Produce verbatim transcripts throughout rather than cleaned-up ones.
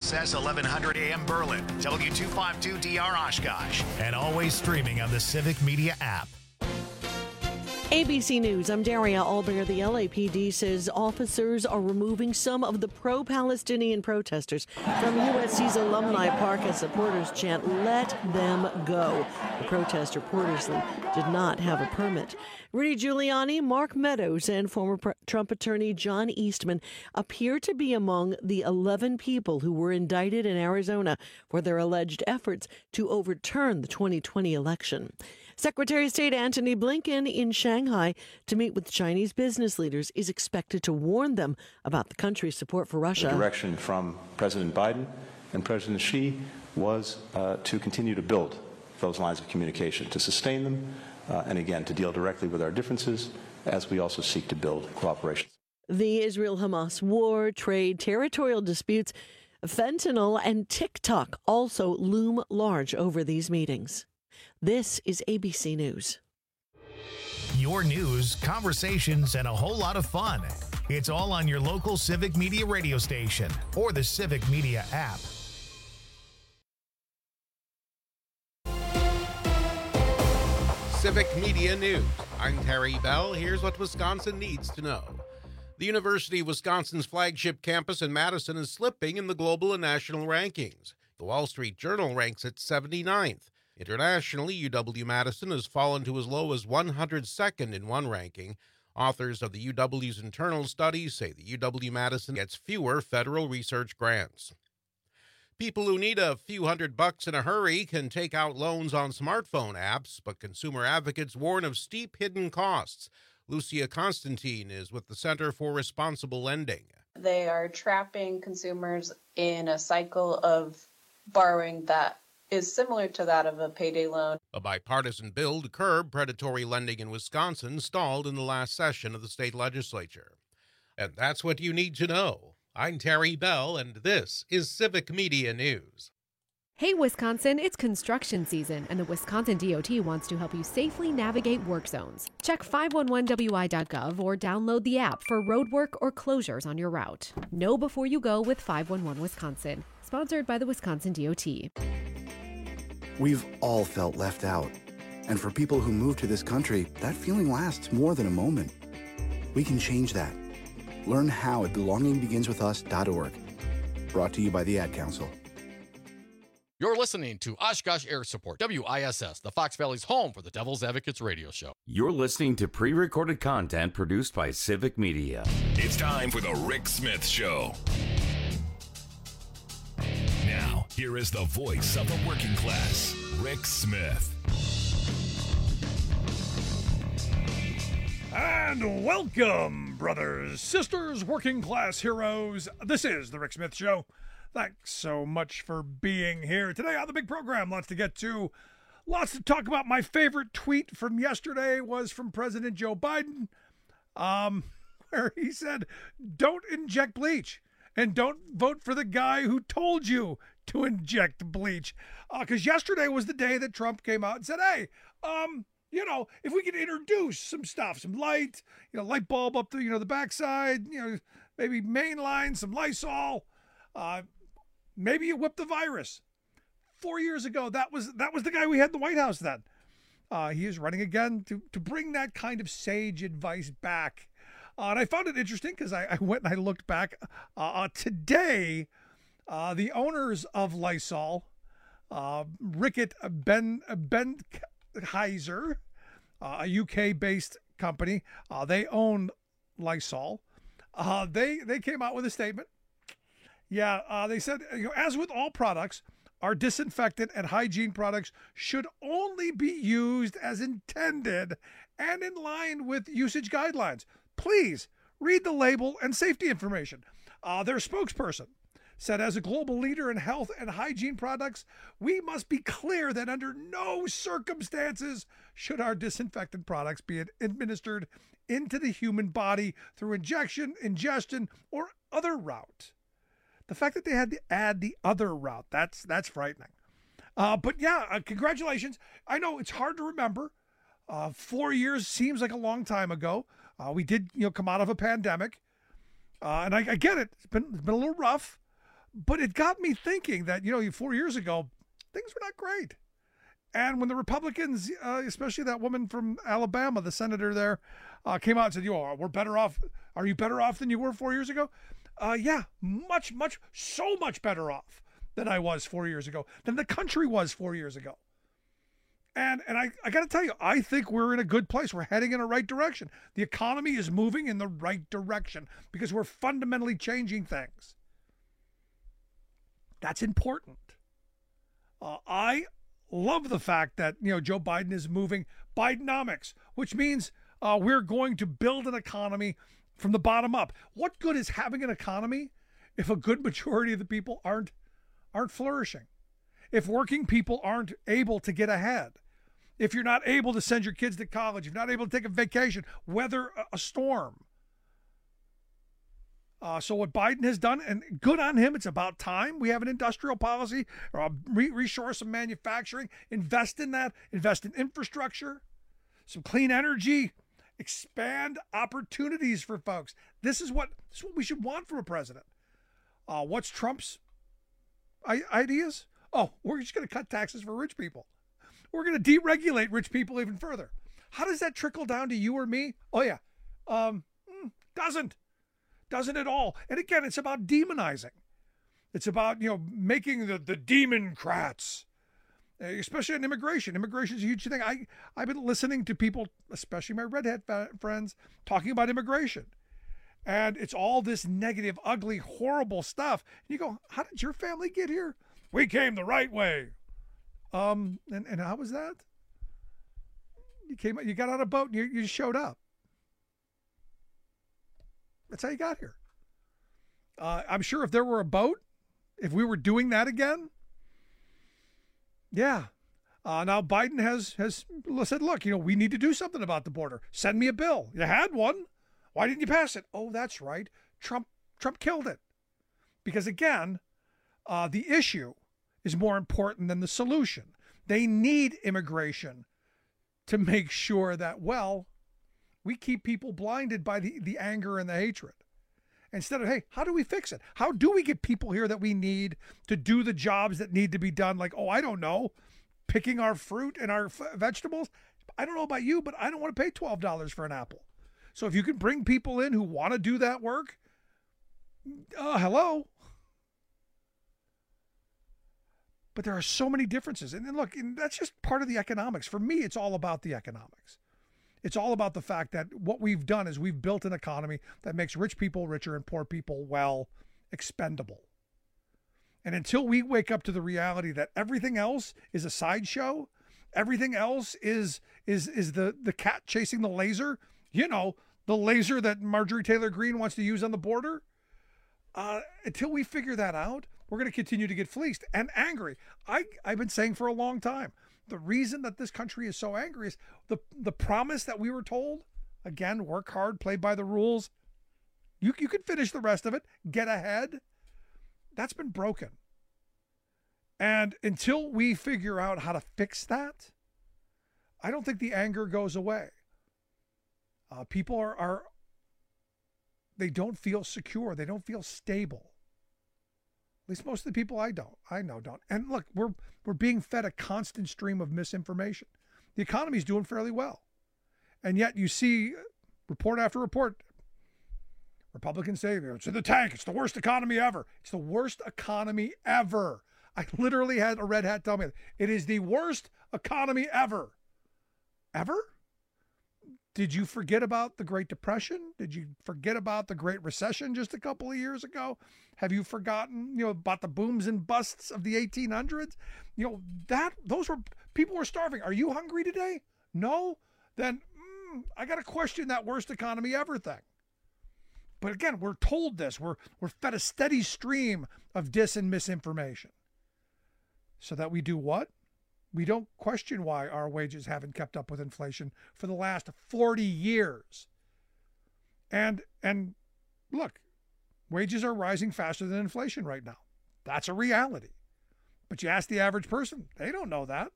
S S eleven hundred A M Berlin, W two fifty-two D R Oshkosh, and always streaming on the Civic Media app. A B C News, I'm Daria Albert. The L A P D says officers are removing some of the pro-Palestinian protesters from U S C's Alumni Park as supporters chant, "Let them go." The protest reportedly did not have a permit. Rudy Giuliani, Mark Meadows, and former Trump attorney John Eastman appear to be among the eleven people who were indicted in Arizona for their alleged efforts to overturn the twenty twenty election. Secretary of State Antony Blinken in Shanghai to meet with Chinese business leaders is expected to warn them about the country's support for Russia. The direction from President Biden and President Xi was uh, to continue to build those lines of communication, to sustain them, uh, and again, to deal directly with our differences as we also seek to build cooperation. The Israel-Hamas war, trade, territorial disputes, fentanyl, and TikTok also loom large over these meetings. This is A B C News. Your news, conversations, and a whole lot of fun. It's all on your local Civic Media radio station or the Civic Media app. Civic Media News. I'm Terry Bell. Here's what Wisconsin needs to know. The University of Wisconsin's flagship campus in Madison is slipping in the global and national rankings. The Wall Street Journal ranks it seventy-ninth. Internationally, U W-Madison has fallen to as low as one hundred second in one ranking. Authors of the U W's internal studies say the U W-Madison gets fewer federal research grants. People who need a few hundred bucks in a hurry can take out loans on smartphone apps, but consumer advocates warn of steep hidden costs. Lucia Constantine is with the Center for Responsible Lending. They are trapping consumers in a cycle of borrowing that is similar to that of a payday loan. A bipartisan bill to curb predatory lending in Wisconsin stalled in the last session of the state legislature. And that's what you need to know. I'm Terry Bell, and this is Civic Media News. Hey, Wisconsin, it's construction season, and the Wisconsin D O T wants to help you safely navigate work zones. Check five one one W I dot gov or download the app for road work or closures on your route. Know before you go with five one one Wisconsin, sponsored by the Wisconsin D O T. We've all felt left out. And for people who move to this country, that feeling lasts more than a moment. We can change that. Learn how at belonging begins with us dot org. Brought to you by the Ad Council. You're listening to Oshkosh Air Support, W I S S, the Fox Valley's home for the Devil's Advocates radio show. You're listening to pre-recorded content produced by Civic Media. It's time for the Rick Smith Show. Now, here is the voice of the working class, Rick Smith. And welcome, brothers, sisters, working class heroes. This is the Rick Smith Show. Thanks so much for being here today on the big program. Lots to get to. Lots to talk about. My favorite tweet from yesterday was from President Joe Biden, um, where he said, don't inject bleach. And don't vote for the guy who told you to inject bleach. Because uh, yesterday was the day that Trump came out and said, hey, um, you know, if we could introduce some stuff, some light, you know, light bulb up the, you know, the backside, you know, maybe main line, some Lysol, uh, maybe you whip the virus. Four years ago, that was that was the guy we had in the White House then. Uh, he is running again to, to bring that kind of sage advice back. Uh, and I found it interesting because I, I went and I looked back. Uh, uh, today, uh, the owners of Lysol, uh, Rickett Ben Benheiser, uh, a U K-based company, uh, they own Lysol. Uh, they they came out with a statement. Yeah, uh, they said, you know, as with all products, our disinfectant and hygiene products should only be used as intended and in line with usage guidelines. Please read the label and safety information. Uh, their spokesperson said, as a global leader in health and hygiene products, we must be clear that under no circumstances should our disinfectant products be administered into the human body through injection, ingestion, or other route. The fact that they had to add the other route, that's that's frightening. Uh, but yeah, uh, congratulations. I know it's hard to remember. Uh, four years seems like a long time ago. Uh, we did, you know, come out of a pandemic, uh, and I, I get it. It's been it's been a little rough, But it got me thinking that, you know, four years ago, things were not great. And when the Republicans, uh, especially that woman from Alabama, the senator there, uh, came out and said, "Yo, we're better off. Are you better off than you were four years ago?" Uh, yeah, much, much, so much better off than I was four years ago, than the country was four years ago. And and I, I got to tell you, I think we're in a good place. We're heading in the right direction. The economy is moving in the right direction because we're fundamentally changing things. That's important. Uh, I love the fact that, you know, Joe Biden is moving Bidenomics, which means uh, we're going to build an economy from the bottom up. What good is having an economy if a good majority of the people aren't aren't flourishing? If working people aren't able to get ahead, if you're not able to send your kids to college, if you're not able to take a vacation, weather a, a storm. Uh, so what Biden has done, and good on him, it's about time we have an industrial policy, or a re- resource some manufacturing, invest in that, invest in infrastructure, some clean energy, expand opportunities for folks. This is what, this is what we should want from a president. Uh, what's Trump's I- ideas? Oh, we're just going to cut taxes for rich people. We're going to deregulate rich people even further. How does that trickle down to you or me? Oh, yeah. Um, doesn't. Doesn't at all. And again, it's about demonizing. It's about, you know, making the, the democrats, especially on immigration. Immigration is a huge thing. I, I've been listening to people, especially my redhead friends, talking about immigration. And it's all this negative, ugly, horrible stuff. And you go, how did your family get here? We came the right way. Um, and, and how was that? You came, you got on a boat and you, you showed up. That's how you got here. Uh, I'm sure if there were a boat, if we were doing that again, yeah. Uh, now Biden has has said, look, you know, we need to do something about the border. Send me a bill. You had one. Why didn't you pass it? Oh, that's right. Trump Trump killed it. Because again, uh, the issue is more important than the solution. They need immigration to make sure that, well, we keep people blinded by the, the anger and the hatred. Instead of, hey, how do we fix it? How do we get people here that we need to do the jobs that need to be done? Like, oh, I don't know, picking our fruit and our f- vegetables. I don't know about you, but I don't want to pay twelve dollars for an apple. So if you can bring people in who want to do that work, uh, hello. But there are so many differences. And then look, and that's just part of the economics. For me, it's all about the economics. It's all about the fact that what we've done is we've built an economy that makes rich people richer and poor people, well, expendable. And until we wake up to the reality that everything else is a sideshow, everything else is is is the, the cat chasing the laser, you know, the laser that Marjorie Taylor Greene wants to use on the border, uh, until we figure that out, we're going to continue to get fleeced and angry. I, I've been saying for a long time, the reason that this country is so angry is the, the promise that we were told, again, work hard, play by the rules. You, you can finish the rest of it, get ahead. That's been broken. And until we figure out how to fix that, I don't think the anger goes away. Uh, people are, are, they don't feel secure. They don't feel stable. At least most of the people I don't, I know don't. And look, we're we're being fed a constant stream of misinformation. The economy's doing fairly well. And yet you see report after report, Republicans say, it's in the tank, it's the worst economy ever. It's the worst economy ever. I literally had a red hat tell me that. It is the worst economy ever. Ever? Did you forget about the Great Depression? Did you forget about the Great Recession just a couple of years ago? Have you forgotten, you know, about the booms and busts of the eighteen hundreds? You know, that those were, people were starving. Are you hungry today? No? Then mm, I got to question that worst economy ever thing. But again, we're told this. We're we're fed a steady stream of dis and misinformation. So that we do what? We don't question why our wages haven't kept up with inflation for the last forty years. And and look, wages are rising faster than inflation right now. That's a reality. But you ask the average person, they don't know that.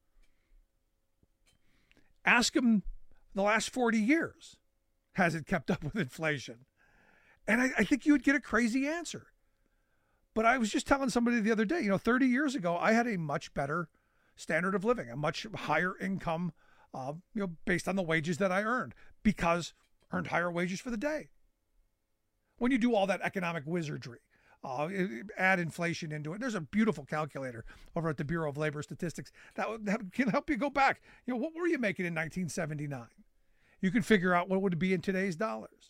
Ask them the last forty years, has it kept up with inflation? And I, I think you would get a crazy answer. But I was just telling somebody the other day, you know, thirty years ago, I had a much better standard of living, a much higher income, uh, you know, based on the wages that I earned, because earned higher wages for the day. When you do all that economic wizardry, uh, add inflation into it, there's a beautiful calculator over at the Bureau of Labor Statistics that, that can help you go back. You know, what were you making in nineteen seventy-nine? You can figure out what would it be in today's dollars.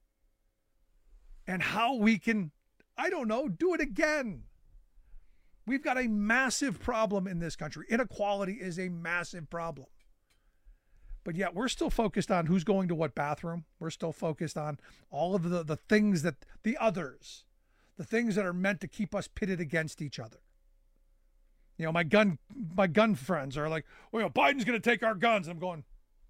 And how we can, I don't know, do it again. We've got a massive problem in this country. Inequality is a massive problem. But yet we're still focused on who's going to what bathroom. We're still focused on all of the, the things that, the others, the things that are meant to keep us pitted against each other. You know, my gun, my gun friends are like, well, you know, Biden's going to take our guns. I'm going,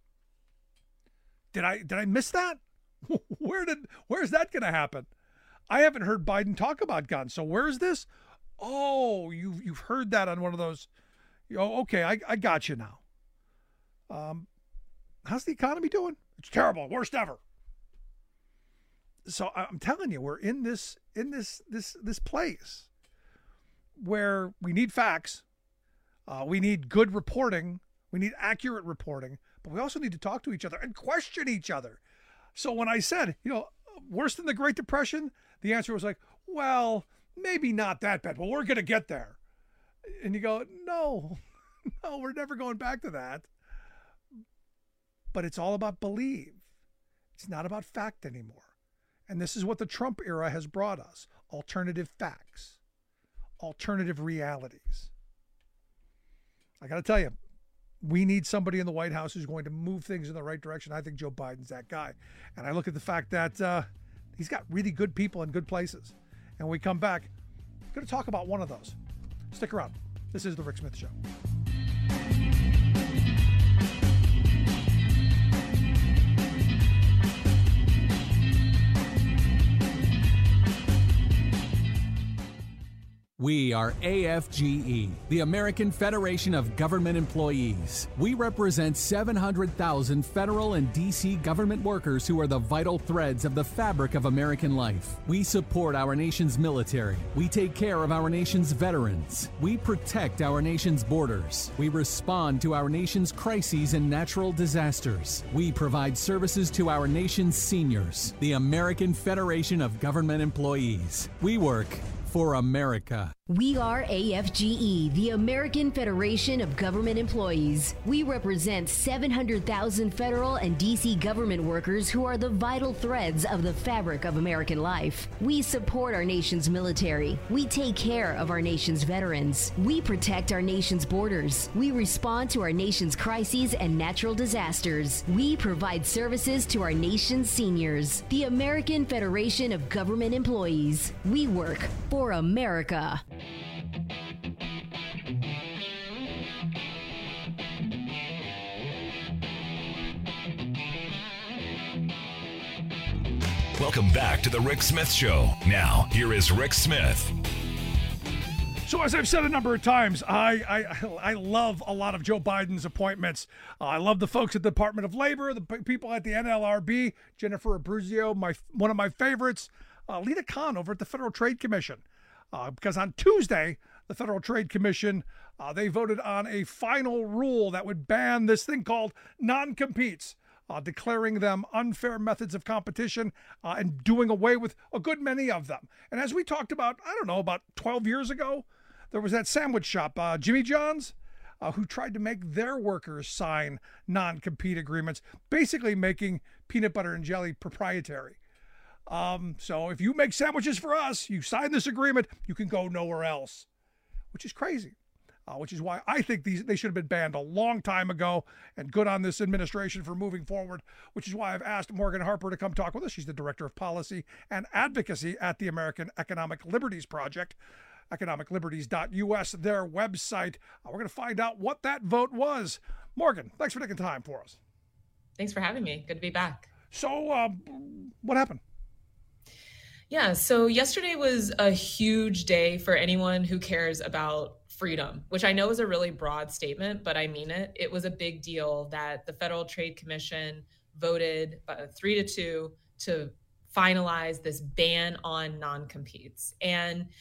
did I, did I miss that? Where did, where's that going to happen? I haven't heard Biden talk about guns. So where's this? Oh, you've, you've heard that on one of those. Oh, okay. I, I got you now. Um, how's the economy doing? It's terrible. Worst ever. So I'm telling you, we're in this, in this, this, this place where we need facts. Uh, we need good reporting. We need accurate reporting, but we also need to talk to each other and question each other. So when I said, you know, worse than the Great Depression, the answer was like, well, maybe not that bad. Well, we're going to get there. And you go, no, no, we're never going back to that. But it's all about believe. It's not about fact anymore. And this is what the Trump era has brought us. Alternative facts, alternative realities. I got to tell you, we need somebody in the White House who's going to move things in the right direction. I think Joe Biden's that guy. And I look at the fact that uh, he's got really good people in good places. And when we come back, we're going to talk about one of those. Stick around. This is The Rick Smith Show. We are A F G E, the American Federation of Government Employees. We represent seven hundred thousand federal and D C government workers who are the vital threads of the fabric of American life. We support our nation's military. We take care of our nation's veterans. We protect our nation's borders. We respond to our nation's crises and natural disasters. We provide services to our nation's seniors. The American Federation of Government Employees. We work for America. We are A F G E, the American Federation of Government Employees. We represent seven hundred thousand federal and D C government workers who are the vital threads of the fabric of American life. We support our nation's military. We take care of our nation's veterans. We protect our nation's borders. We respond to our nation's crises and natural disasters. We provide services to our nation's seniors. The American Federation of Government Employees. We work for America. Welcome back to the Rick Smith Show. Now, here is Rick Smith. So as I've said a number of times, I I, I love a lot of Joe Biden's appointments. Uh, I love the folks at the Department of Labor, the p- people at the N L R B, Jennifer Abruzzo, my one of my favorites, uh, Lina Khan over at the Federal Trade Commission. Uh, because on Tuesday, the Federal Trade Commission, uh, they voted on a final rule that would ban this thing called non-competes, uh, declaring them unfair methods of competition uh, and doing away with a good many of them. And as we talked about, I don't know, about twelve years ago, there was that sandwich shop, uh, Jimmy John's, uh, who tried to make their workers sign non-compete agreements, basically making peanut butter and jelly proprietary. Um, so if you make sandwiches for us, you sign this agreement, you can go nowhere else, which is crazy, uh, which is why I think these they should have been banned a long time ago, and good on this administration for moving forward, which is why I've asked Morgan Harper to come talk with us. She's the Director of Policy and Advocacy at the American Economic Liberties Project, economic liberties dot U S, their website. Uh, we're going to find out what that vote was. Morgan, thanks for taking time for us. Thanks for having me. Good to be back. So uh, what happened? Yeah, so yesterday was a huge day for anyone who cares about freedom, which I know is a really broad statement, but I mean it. It was a big deal that the Federal Trade Commission voted uh, three to two to finalize this ban on non-competes. And,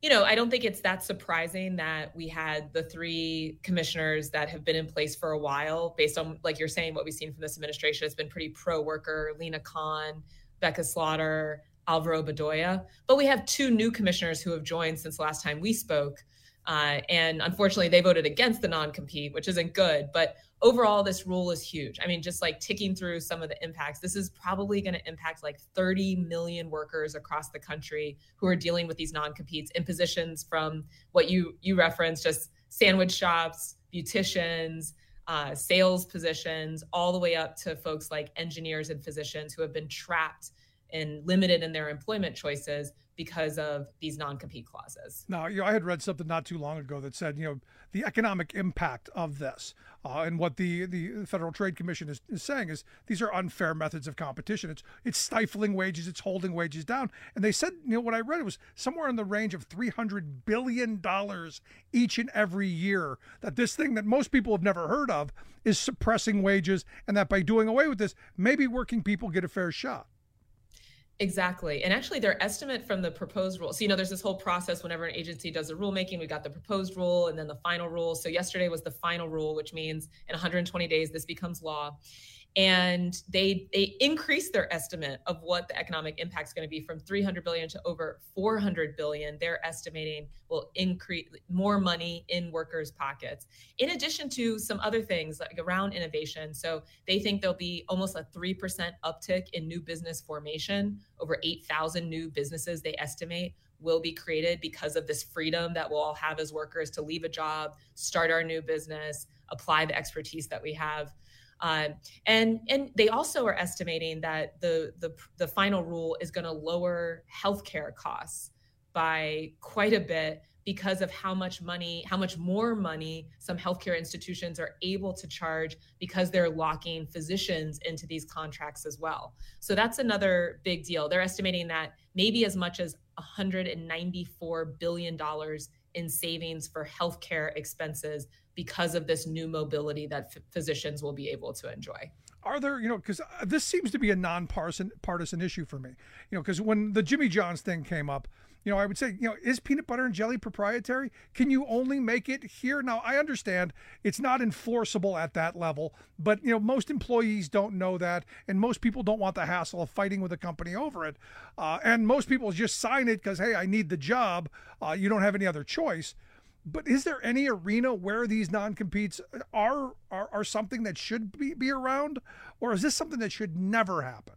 you know, I don't think it's that surprising that we had the three commissioners that have been in place for a while, based on, like you're saying, what we've seen from this administration has been pretty pro-worker, Lena Khan, Becca Slaughter, Alvaro Bedoya. But we have two new commissioners who have joined since the last time we spoke. Uh, and unfortunately, they voted against the non-compete, which isn't good. But overall, this rule is huge. I mean, just like ticking through some of the impacts, this is probably going to impact like thirty million workers across the country who are dealing with these non-competes in positions from what you you referenced, just sandwich shops, beauticians, uh, sales positions, all the way up to folks like engineers and physicians who have been trapped and limited in their employment choices because of these non-compete clauses. Now, you know, I had read something not too long ago that said, you know, the economic impact of this uh, and what the, the Federal Trade Commission is, is saying is these are unfair methods of competition. It's it's stifling wages, it's holding wages down. And they said, you know, what I read, it was somewhere in the range of three hundred billion dollars each and every year that this thing that most people have never heard of is suppressing wages, and that by doing away with this, maybe working people get a fair shot. Exactly. And actually their estimate from the proposed rule. So, you know, there's this whole process whenever an agency does a rulemaking, we got the proposed rule and then the final rule. So yesterday was the final rule, which means in one hundred twenty days, this becomes law. And they they increased their estimate of what the economic impact is going to be from three hundred billion to over four hundred billion. They're estimating will increase more money in workers' pockets, in addition to some other things like around innovation. So they think there'll be almost a three percent uptick in new business formation. Over eight thousand new businesses they estimate will be created because of this freedom that we'll all have as workers to leave a job, start our new business, apply the expertise that we have. Um, and and they also are estimating that the the, the final rule is going to lower healthcare costs by quite a bit because of how much money, how much more money some healthcare institutions are able to charge because they're locking physicians into these contracts as well. So that's another big deal. They're estimating that maybe as much as one hundred ninety-four billion dollars in savings for healthcare expenses because of this new mobility that f- physicians will be able to enjoy. Are there, you know, because this seems to be a non-partisan partisan issue for me, you know, because when the Jimmy John's thing came up, you know, I would say, you know, is peanut butter and jelly proprietary? Can you only make it here? Now, I understand it's not enforceable at that level, but, you know, most employees don't know that, and most people don't want the hassle of fighting with a company over it. Uh, and most people just sign it because, hey, I need the job. Uh, you don't have any other choice. But is there any arena where these non-competes are, are are something that should be, be around, or is this something that should never happen?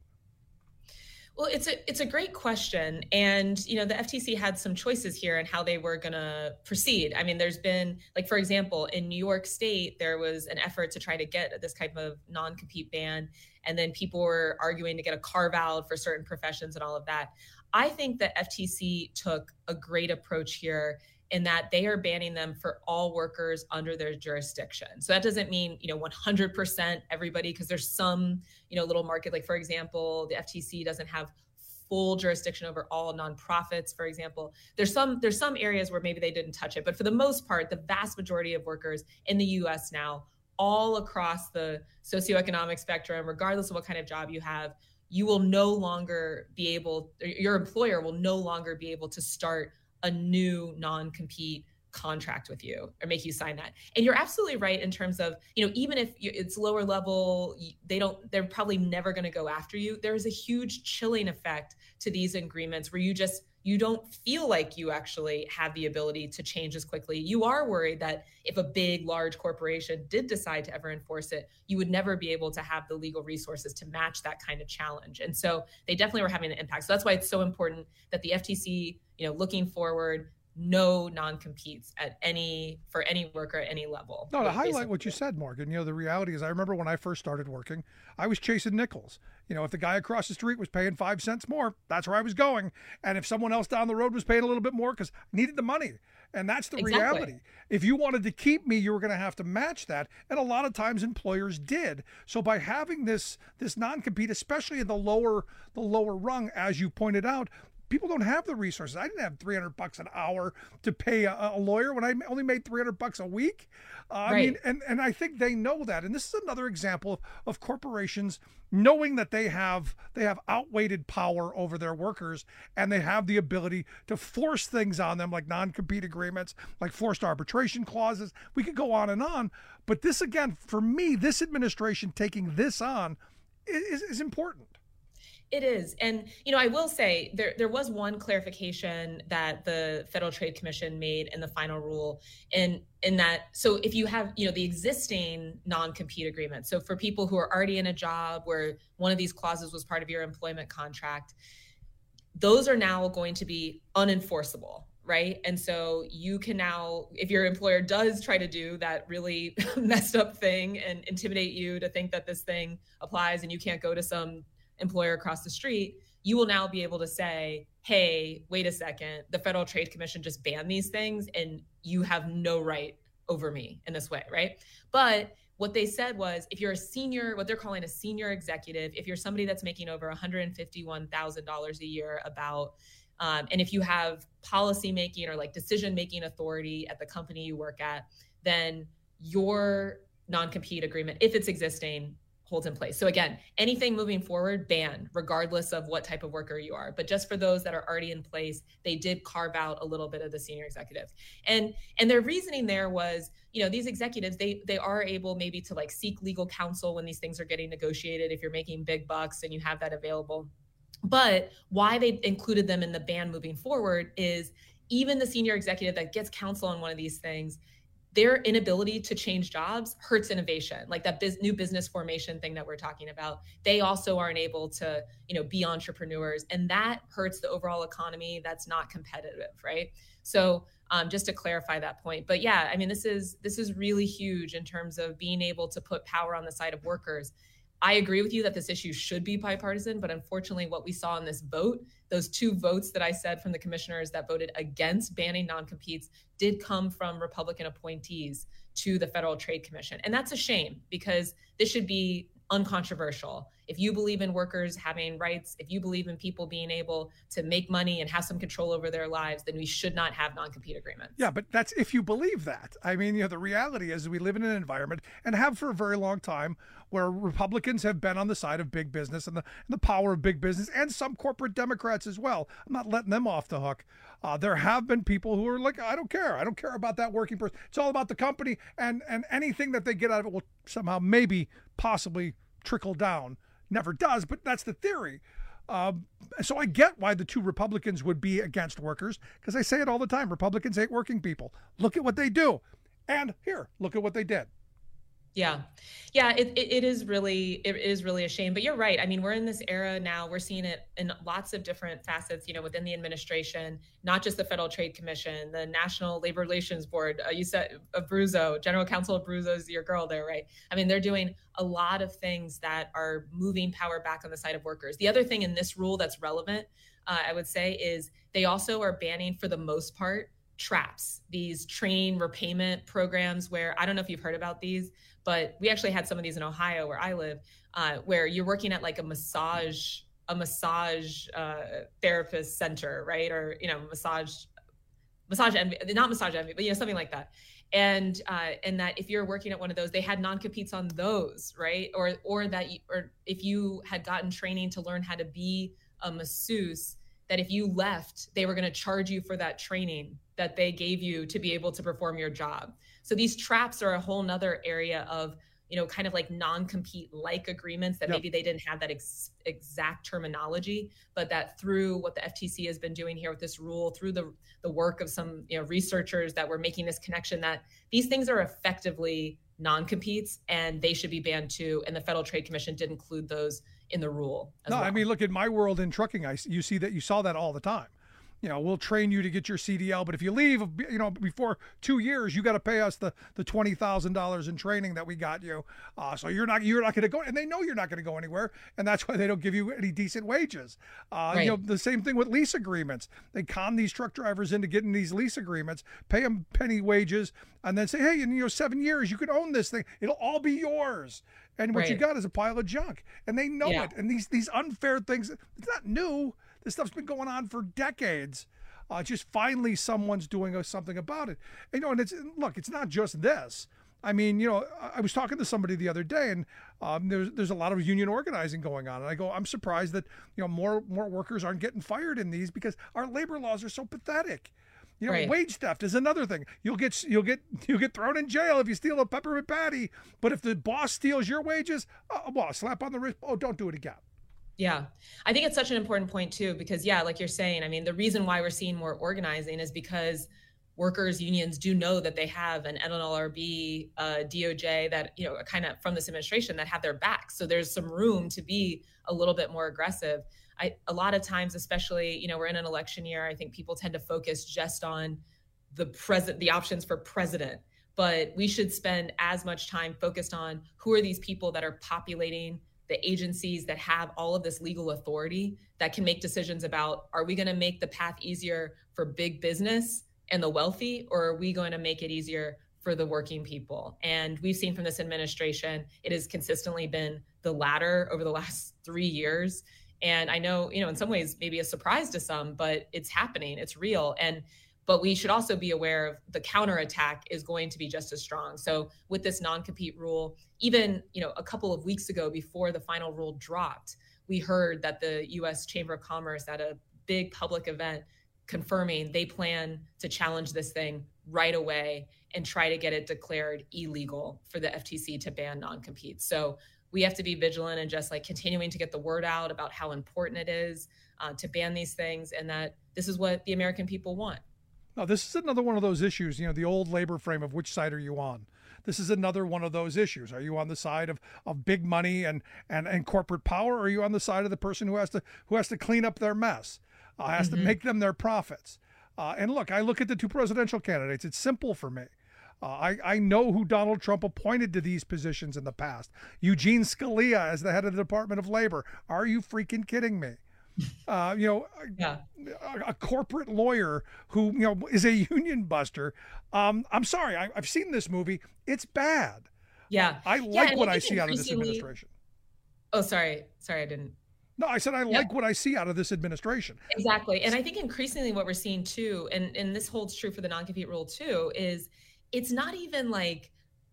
Well, it's a it's a great question. And, you know, the F T C had some choices here in how they were going to proceed. I mean, there's been, like, for example, in New York State, there was an effort to try to get this type of non-compete ban. And then people were arguing to get a carve out for certain professions and all of that. I think the F T C took a great approach here in that they are banning them for all workers under their jurisdiction. So that doesn't mean, you know, one hundred percent everybody, because there's some, you know, little market, like, for example, the F T C doesn't have full jurisdiction over all nonprofits, for example. There's some there's some areas where maybe they didn't touch it, but for the most part, the vast majority of workers in the U S now, all across the socioeconomic spectrum, regardless of what kind of job you have, you will no longer be able, your employer will no longer be able to start a new non-compete contract with you or make you sign that. And you're absolutely right in terms of, you know, even if it's lower level, they don't, they're probably never going to go after you. There's a huge chilling effect to these agreements where you just, you don't feel like you actually have the ability to change as quickly. You are worried that if a big, large corporation did decide to ever enforce it, you would never be able to have the legal resources to match that kind of challenge. And so they definitely were having an impact. So that's why it's so important that the F T C, you know, looking forward, no non-competes at any, for any worker at any level. No, to highlight what you said, Morgan, you know, the reality is I remember when I first started working, I was chasing nickels. You know, if the guy across the street was paying five cents more, that's where I was going. And if someone else down the road was paying a little bit more because I needed the money. And that's the Exactly. reality. If you wanted to keep me, you were going to have to match that. And a lot of times employers did. So by having this this non-compete, especially in the lower the lower rung, as you pointed out, people don't have the resources. I didn't have three hundred bucks an hour to pay a, a lawyer when I only made three hundred bucks a week. Uh, right. I mean, and, and I think they know that. And this is another example of, of corporations knowing that they have they have outweighed power over their workers, and they have the ability to force things on them, like non-compete agreements, like forced arbitration clauses. We could go on and on. But this, again, for me, this administration taking this on is, is important. It is. And, you know, I will say there there was one clarification that the Federal Trade Commission made in the final rule, in, in that, so if you have, you know, the existing non-compete agreement, so for people who are already in a job where one of these clauses was part of your employment contract, those are now going to be unenforceable, right? And so you can now, if your employer does try to do that really messed up thing and intimidate you to think that this thing applies and you can't go to some employer across the street, you will now be able to say, hey, wait a second, the Federal Trade Commission just banned these things and you have no right over me in this way, right? But what they said was, if you're a senior, what they're calling a senior executive, if you're somebody that's making over one hundred fifty-one thousand dollars a year about, um, and if you have policy making or like decision making authority at the company you work at, then your non-compete agreement, if it's existing, holds in place. So again, anything moving forward, ban, regardless of what type of worker you are. But just for those that are already in place, they did carve out a little bit of the senior executive. And and their reasoning there was, you know, these executives, they they are able maybe to like seek legal counsel when these things are getting negotiated, if you're making big bucks and you have that available. But why they included them in the ban moving forward is even the senior executive that gets counsel on one of these things, their inability to change jobs hurts innovation, like that biz- new business formation thing that we're talking about. They also aren't able to, you know, be entrepreneurs, and that hurts the overall economy. That's not competitive, right? So um, just to clarify that point. But yeah, I mean, this is this is really huge in terms of being able to put power on the side of workers. I agree with you that this issue should be bipartisan, but unfortunately what we saw in this vote, those two votes that I said from the commissioners that voted against banning non-competes did come from Republican appointees to the Federal Trade Commission. And that's a shame, because this should be uncontroversial. If you believe in workers having rights, if you believe in people being able to make money and have some control over their lives, then we should not have non-compete agreements. Yeah, but that's if you believe that. I mean, you know, the reality is we live in an environment, and have for a very long time, where Republicans have been on the side of big business and the, and the power of big business, and some corporate Democrats as well. I'm not letting them off the hook. Uh, there have been people who are like, I don't care. I don't care about that working person. It's all about the company, and, and anything that they get out of it will somehow maybe possibly trickle down. Never does, but that's the theory. Um, so I get why the two Republicans would be against workers, because I say it all the time. Republicans hate working people. Look at what they do. And here, look at what they did. Yeah. Yeah, it, it, it is really, it is really a shame, but you're right. I mean, we're in this era now, we're seeing it in lots of different facets, you know, within the administration, not just the Federal Trade Commission, the National Labor Relations Board, uh, you said Abruzzo, General Counsel Abruzzo is your girl there, right? I mean, they're doing a lot of things that are moving power back on the side of workers. The other thing in this rule that's relevant, uh, I would say, is they also are banning, for the most part, traps, these train repayment programs where, I don't know if you've heard about these, but we actually had some of these in Ohio where I live, uh, where you're working at like a massage, a massage uh, therapist center, right? Or, you know, massage, massage envy, not massage envy, but, you know, something like that. And uh, and that if you're working at one of those, they had non-competes on those, right? Or or that, you, or if you had gotten training to learn how to be a masseuse, that if you left, they were going to charge you for that training that they gave you to be able to perform your job. So these traps are a whole nother area of, you know, kind of like non-compete like agreements that yep. maybe they didn't have that ex- exact terminology, but that through what the F T C has been doing here with this rule, through the the work of some, you know, researchers that were making this connection, that these things are effectively non-competes and they should be banned too. And the Federal Trade Commission did include those in the rule as no, well. I mean, look, in my world in trucking, I you see that you saw that all the time. You know, we'll train you to get your C D L, but if you leave, you know, before two years, you got to pay us the the twenty thousand dollars in training that we got you. Uh, so you're not you're not going to go, and they know you're not going to go anywhere, and that's why they don't give you any decent wages. Uh, right. You know, the same thing with lease agreements. They con these truck drivers into getting these lease agreements, pay them penny wages, and then say, hey, in you know seven years you can own this thing. It'll all be yours. And what right. you got is a pile of junk, and they know yeah. it. And these these unfair things, it's not new. This stuff's been going on for decades. Uh, just finally someone's doing something about it. And, you know, and it's, look, it's not just this. I mean, you know, I was talking to somebody the other day, and um, there's there's a lot of union organizing going on. And I go, I'm surprised that, you know, more more workers aren't getting fired in these because our labor laws are so pathetic. You know, right. Wage theft is another thing. You'll get you'll get you'll get thrown in jail if you steal a peppermint patty. But if the boss steals your wages, uh, well, slap on the wrist. Oh, don't do it again. Yeah, I think it's such an important point too, because yeah, like you're saying, I mean, the reason why we're seeing more organizing is because workers unions do know that they have an N L R B, uh, D O J that, you know, kind of from this administration that have their backs. So there's some room to be a little bit more aggressive. I, a lot of times, especially, you know, we're in an election year, I think people tend to focus just on the present, the options for president, but we should spend as much time focused on who are these people that are populating the agencies that have all of this legal authority that can make decisions about, are we going to make the path easier for big business and the wealthy, or are we going to make it easier for the working people? And we've seen from this administration, it has consistently been the latter over the last three years. And I know, you know, in some ways, maybe a surprise to some, but it's happening, it's real. And, but we should also be aware of the counterattack is going to be just as strong. So with this non-compete rule, even, you know, a couple of weeks ago before the final rule dropped, we heard that the U S Chamber of Commerce at a big public event confirming they plan to challenge this thing right away and try to get it declared illegal for the F T C to ban non-compete. So we have to be vigilant and just like continuing to get the word out about how important it is uh, to ban these things, and that this is what the American people want. Now, this is another one of those issues, you know, the old labor frame of which side are you on? This is another one of those issues. Are you on the side of, of big money and, and, and corporate power, or are you on the side of the person who has to who has to clean up their mess? Uh, has mm-hmm. to make them their profits. Uh, and look, I look at the two presidential candidates. It's simple for me. Uh, I, I know who Donald Trump appointed to these positions in the past. Eugene Scalia as the head of the Department of Labor. Are you freaking kidding me? Uh, you know, yeah. a, a corporate lawyer who, you know, is a union buster. Um, I'm sorry, I, I've seen this movie. It's bad. Yeah. I like yeah, what I see out of this administration. Oh, sorry. Sorry, I didn't. No, I said I yeah. like what I see out of this administration. Exactly. And I think increasingly what we're seeing too, and, and this holds true for the non-compete rule too, is it's not even like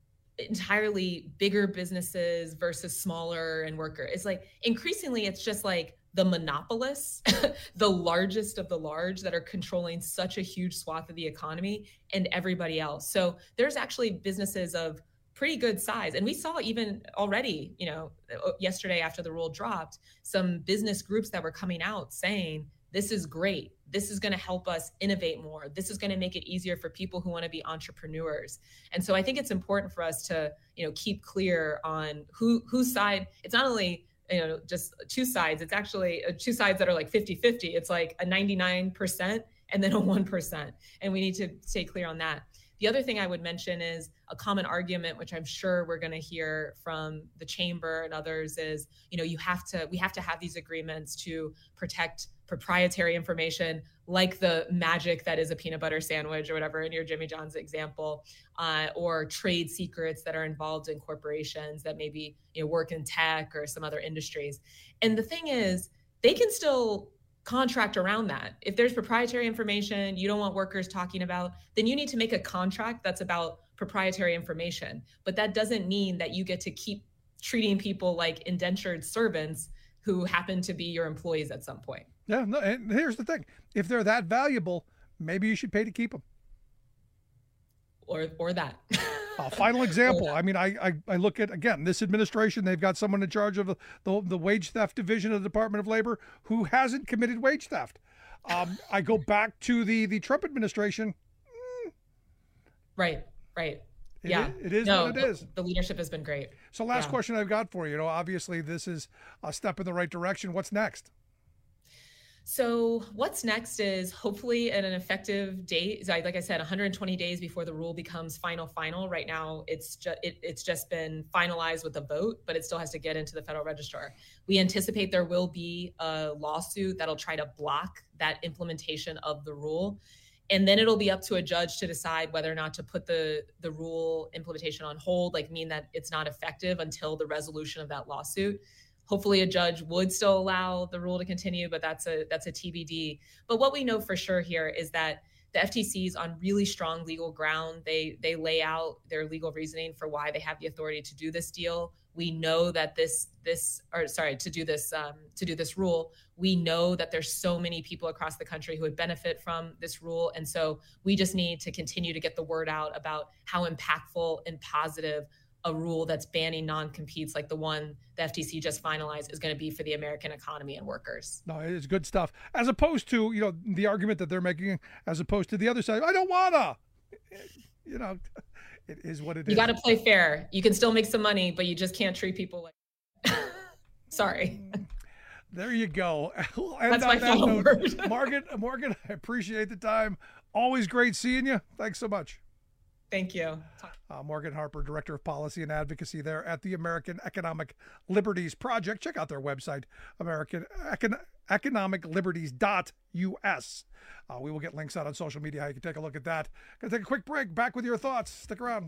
entirely bigger businesses versus smaller and worker. It's like increasingly it's just like the monopolists, the largest of the large that are controlling such a huge swath of the economy, and everybody else. So there's actually businesses of pretty good size. And we saw even already, you know, yesterday after the rule dropped, some business groups that were coming out saying, this is great. This is going to help us innovate more. This is going to make it easier for people who want to be entrepreneurs. And so I think it's important for us to, you know, keep clear on who whose side. It's not only, you know, just two sides. It's actually two sides that are like fifty fifty. It's like a ninety-nine percent and then a one percent. And we need to stay clear on that. The other thing I would mention is a common argument, which I'm sure we're going to hear from the chamber and others, is, you know, you have to, we have to have these agreements to protect proprietary information, like the magic that is a peanut butter sandwich or whatever in your Jimmy John's example, uh, or trade secrets that are involved in corporations that maybe, you know, work in tech or some other industries. And the thing is, they can still contract around that. If there's proprietary information you don't want workers talking about, then you need to make a contract that's about proprietary information. But that doesn't mean that you get to keep treating people like indentured servants who happen to be your employees at some point. Yeah, no, and here's the thing. If they're that valuable, maybe you should pay to keep them. Or or that. Uh, final example. I mean, I, I I look at, again, this administration, they've got someone in charge of the, the wage theft division of the Department of Labor who hasn't committed wage theft. Um, I go back to the, the Trump administration. Mm, right, right. It yeah. Is, it is no, what it the, is. The leadership has been great. So last yeah. question I've got for you, you know, obviously this is a step in the right direction. What's next? So what's next is hopefully at an effective date. Like I said, one hundred twenty days before the rule becomes final, final. Right now, it's just it, it's just been finalized with a vote, but it still has to get into the Federal Register. We anticipate there will be a lawsuit that'll try to block that implementation of the rule. And then it'll be up to a judge to decide whether or not to put the, the rule implementation on hold, like mean that it's not effective until the resolution of that lawsuit. Hopefully a judge would still allow the rule to continue, but that's a that's a T B D. But what we know for sure here is that the F T C is on really strong legal ground. They they lay out their legal reasoning for why they have the authority to do this deal. We know that this this or sorry to do this um, to do this rule. We know that there's so many people across the country who would benefit from this rule, and so we just need to continue to get the word out about how impactful and positive a rule that's banning non-competes like the one the F T C just finalized is going to be for the American economy and workers. No, it's good stuff. As opposed to, you know, the argument that they're making, as opposed to the other side, I don't wanna. You know, it is what it you is. You got to play fair. You can still make some money, but you just can't treat people like. Sorry. There you go. That's my final note, word. Morgan, Morgan, I appreciate the time. Always great seeing you. Thanks so much. Thank you. Uh, Morgan Harper, Director of Policy and Advocacy there at the American Economic Liberties Project. Check out their website, American Econ- economic liberties dot U S. Uh, we will get links out on social media how you can take a look at that. Going to take a quick break. Back with your thoughts. Stick around.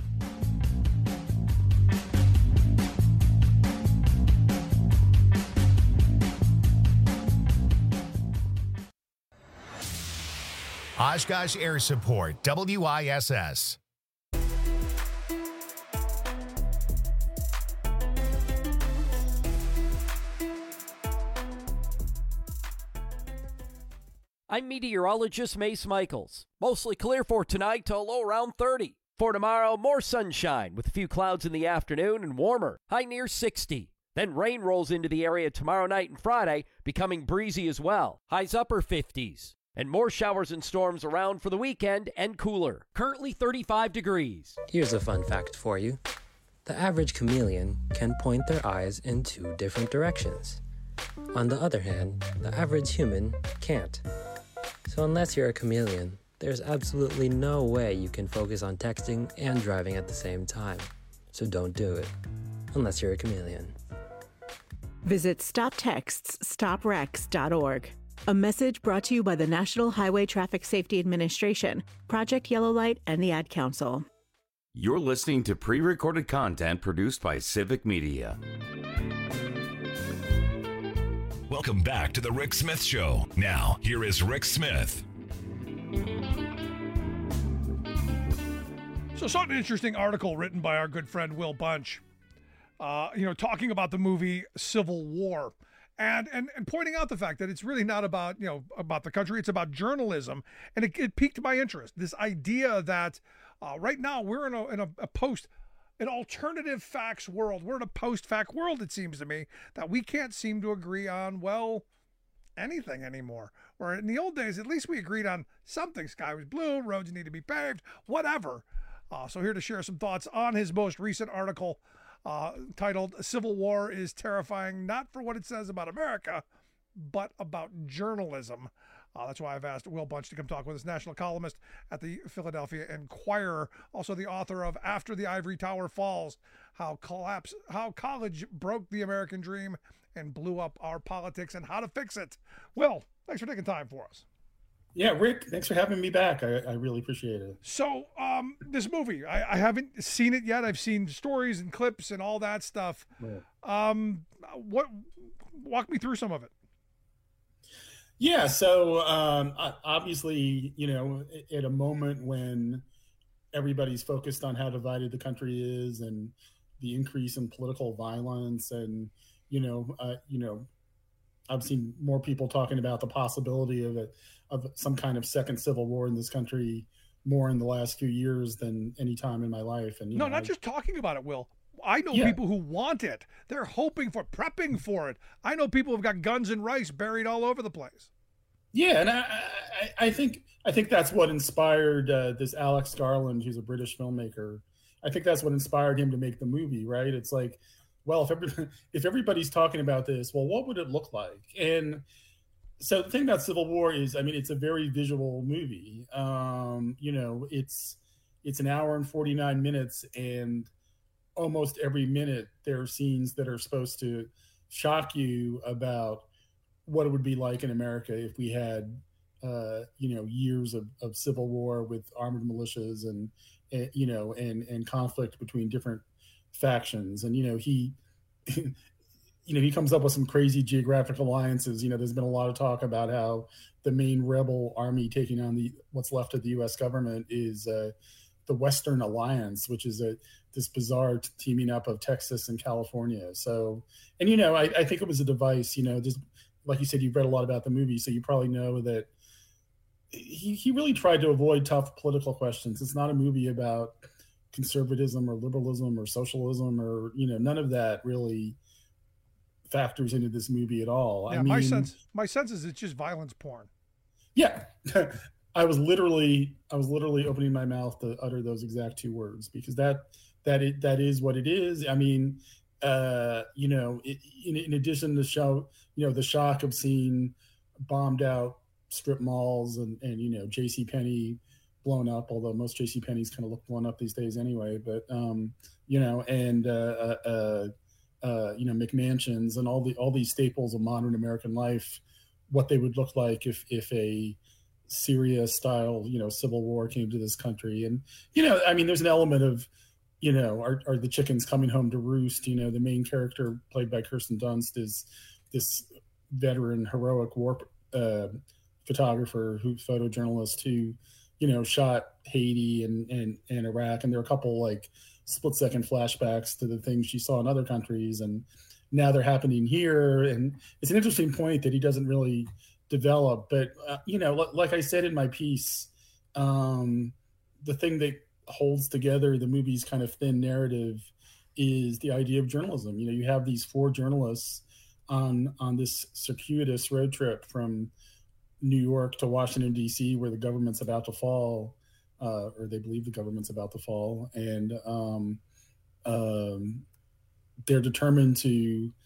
Oshkosh Air Support, W I S S. I'm meteorologist Mace Michaels. Mostly clear for tonight to a low around thirty. For tomorrow, more sunshine with a few clouds in the afternoon and warmer, high near sixty. Then rain rolls into the area tomorrow night and Friday, becoming breezy as well, highs upper fifties. And more showers and storms around for the weekend and cooler. Currently thirty-five degrees. Here's a fun fact for you. The average chameleon can point their eyes in two different directions. On the other hand, the average human can't. So unless you're a chameleon, there's absolutely no way you can focus on texting and driving at the same time. So don't do it. Unless you're a chameleon. Visit stop texts stop wrecks dot org. A message brought to you by the National Highway Traffic Safety Administration, Project Yellow Light, and the Ad Council. You're listening to pre-recorded content produced by Civic Media. Welcome back to the Rick Smith Show. Now, here is Rick Smith. So, saw an interesting article written by our good friend Will Bunch, uh, you know, talking about the movie Civil War. And, and and pointing out the fact that it's really not about, you know, about the country. It's about journalism. And it, it piqued my interest. This idea that uh, right now we're in a, in a, a post, an alternative facts world. We're in a post-fact world, it seems to me, that we can't seem to agree on, well, anything anymore. Where in the old days, at least we agreed on something. Sky was blue, roads need to be paved, whatever. Uh, so here to share some thoughts on his most recent article, Uh, titled Civil War is Terrifying, Not for What It Says About America, but About Journalism. Uh, that's why I've asked Will Bunch to come talk with us, national columnist at the Philadelphia Inquirer, also the author of After the Ivory Tower Falls, How Collapse, How College Broke the American Dream and Blew Up Our Politics and How to Fix It. Will, thanks for taking time for us. Yeah, Rick, thanks for having me back. I, I really appreciate it. So, um, this movie, I, I haven't seen it yet. I've seen stories and clips and all that stuff. Yeah. Um, what? Walk me through some of it. Yeah, so um, obviously, you know, at a moment when everybody's focused on how divided the country is and the increase in political violence, and you know, uh, you know, I've seen more people talking about the possibility of it. of some kind of second civil war in this country more in the last few years than any time in my life. And you no, know, not I, just talking about it, Will. I know yeah. people who want it. They're hoping for, prepping for it. I know people who've got guns and rice buried all over the place. Yeah, and I, I, I think I think that's what inspired uh, this Alex Garland, who's a British filmmaker. I think that's what inspired him to make the movie, right? It's like, well, if every, if everybody's talking about this, well, what would it look like? And so the thing about Civil War is, I mean, it's a very visual movie. Um, you know, it's it's an hour and forty-nine minutes, and almost every minute there are scenes that are supposed to shock you about what it would be like in America if we had, uh, you know, years of, of civil war with armored militias and, and you know, and and conflict between different factions. And you know, he. you know, he comes up with some crazy geographic alliances. You know, there's been a lot of talk about how the main rebel army taking on the what's left of the U S government is uh, the Western Alliance, which is a this bizarre t- teaming up of Texas and California. So, and you know, I, I think it was a device. You know, just like you said, you've read a lot about the movie, so you probably know that he he really tried to avoid tough political questions. It's not a movie about conservatism or liberalism or socialism or, you know, none of that really factors into this movie at all. Yeah, I mean, my sense, my sense is it's just violence porn. Yeah, I was literally, I was literally opening my mouth to utter those exact two words because that, that it, that is what it is. I mean, uh, you know, it, in, in addition to show, you know, the shock of seeing bombed out strip malls and, and you know, JCPenney blown up, although most JCPenney's kind of look blown up these days anyway. But um, you know, and uh, uh, uh, you know, McMansions and all the all these staples of modern American life, what they would look like if if a Syria style, you know, civil war came to this country. And you know, I mean, there's an element of, you know, are are the chickens coming home to roost? You know, the main character played by Kirsten Dunst is this veteran heroic war uh, photographer, who photojournalist who, you know, shot Haiti and, and, and Iraq. And there are a couple like split second flashbacks to the things she saw in other countries. And now they're happening here. And it's an interesting point that he doesn't really develop. But, uh, you know, l- like I said in my piece, um, the thing that holds together the movie's kind of thin narrative is the idea of journalism. You know, you have these four journalists on, on this circuitous road trip from New York to Washington, D C, where the government's about to fall, uh, or they believe the government's about to fall. And um, um, they're determined to,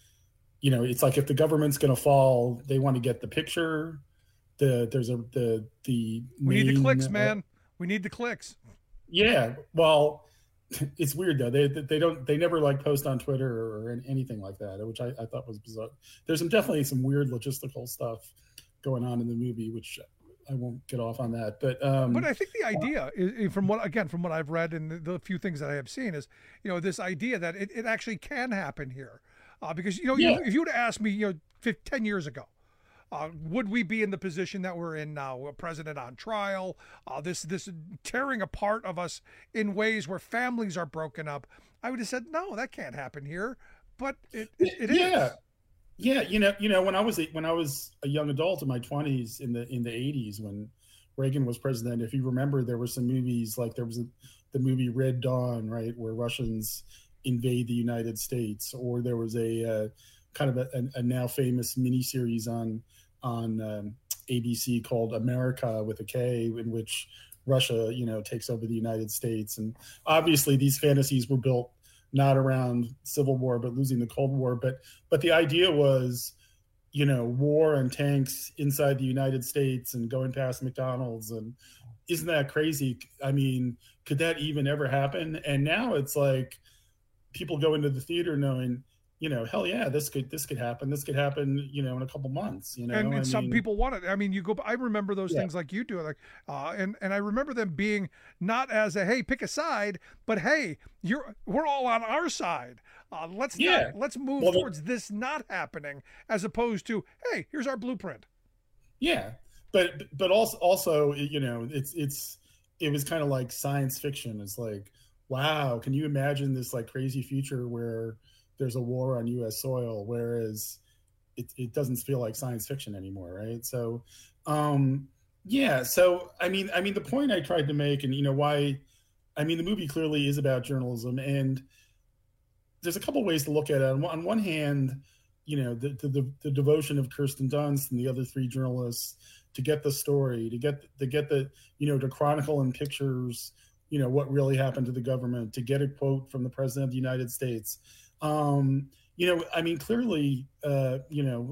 you know, it's like if the government's going to fall, they want to get the picture. The There's a, the, the, we need the clicks, uh, man. We need the clicks. Yeah. Well, it's weird though. They, they don't, they never like post on Twitter or anything like that, which I, I thought was bizarre. There's some definitely some weird logistical stuff going on in the movie, which I won't get off on that. But um, but I think the idea is, from what again from what I've read and the, the few things that I have seen, is, you know, this idea that it, it actually can happen here, uh, because, you know, Yeah. you, if you would have asked me, you know, fifteen, ten years ago, uh, would we be in the position that we're in now, a president on trial, uh, this this tearing apart of us in ways where families are broken up, I would have said no, that can't happen here. But it it, it yeah. is. Yeah, you know, you know, when I was a, when I was a young adult in my twenties in the in the eighties when Reagan was president, if you remember, there were some movies like there was a, the movie Red Dawn, right, where Russians invade the United States, or there was a uh, kind of a, a, a now famous miniseries on on um, A B C called America with a K, in which Russia, you know, takes over the United States, and obviously these fantasies were built not around Civil War, but losing the Cold War. But but the idea was, you know, war and tanks inside the United States and going past McDonald's. And isn't that crazy? I mean, could that even ever happen? And now it's like people go into the theater knowing, you know, hell yeah, this could this could happen. This could happen, you know, in a couple months. You know, and, and I some mean, people want it. I mean, you go. I remember those Yeah. things like you do, like, uh, and and I remember them being not as a hey, pick a side, but hey, you're we're all on our side. Uh, let's Yeah. not, let's move Well, the- towards this not happening, as opposed to hey, here's our blueprint. Yeah, but but also also you know it's it's it was kind of like science fiction. It's like, wow, can you imagine this like crazy future where there's a war on U S soil, whereas it, it doesn't feel like science fiction anymore, right? So um yeah, so I mean I mean the point I tried to make, and you know why, I mean the movie clearly is about journalism, and there's a couple ways to look at it. On one, on one hand, you know, the, the the devotion of Kirsten Dunst and the other three journalists to get the story, to get to get the, you know, to chronicle in pictures, you know, what really happened to the government, to get a quote from the president of the United States. Um, you know, I mean, clearly, uh, you know,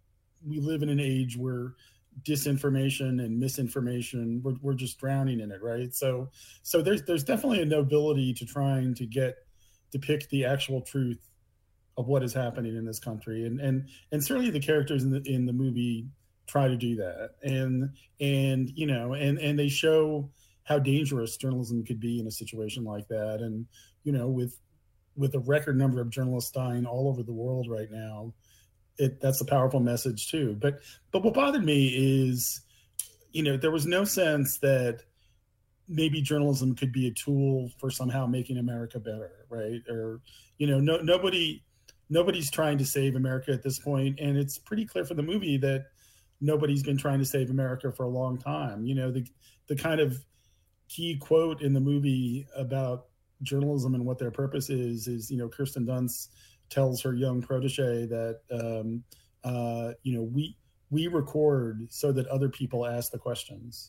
we live in an age where disinformation and misinformation, we're, we're just drowning in it, right? So, so there's there's definitely a nobility to trying to get depict the actual truth of what is happening in this country, and and and certainly the characters in the in the movie try to do that, and and you know, and and they show how dangerous journalism could be in a situation like that, and you know, with with a record number of journalists dying all over the world right now, it that's a powerful message too. But but what bothered me is, you know, there was no sense that maybe journalism could be a tool for somehow making America better, right? Or, you know, no nobody nobody's trying to save America at this point, and it's pretty clear from the movie that nobody's been trying to save America for a long time. You know, the the kind of key quote in the movie about journalism and what their purpose is is, you know, Kirsten Dunst tells her young protege that um, uh, you know, we we record so that other people ask the questions.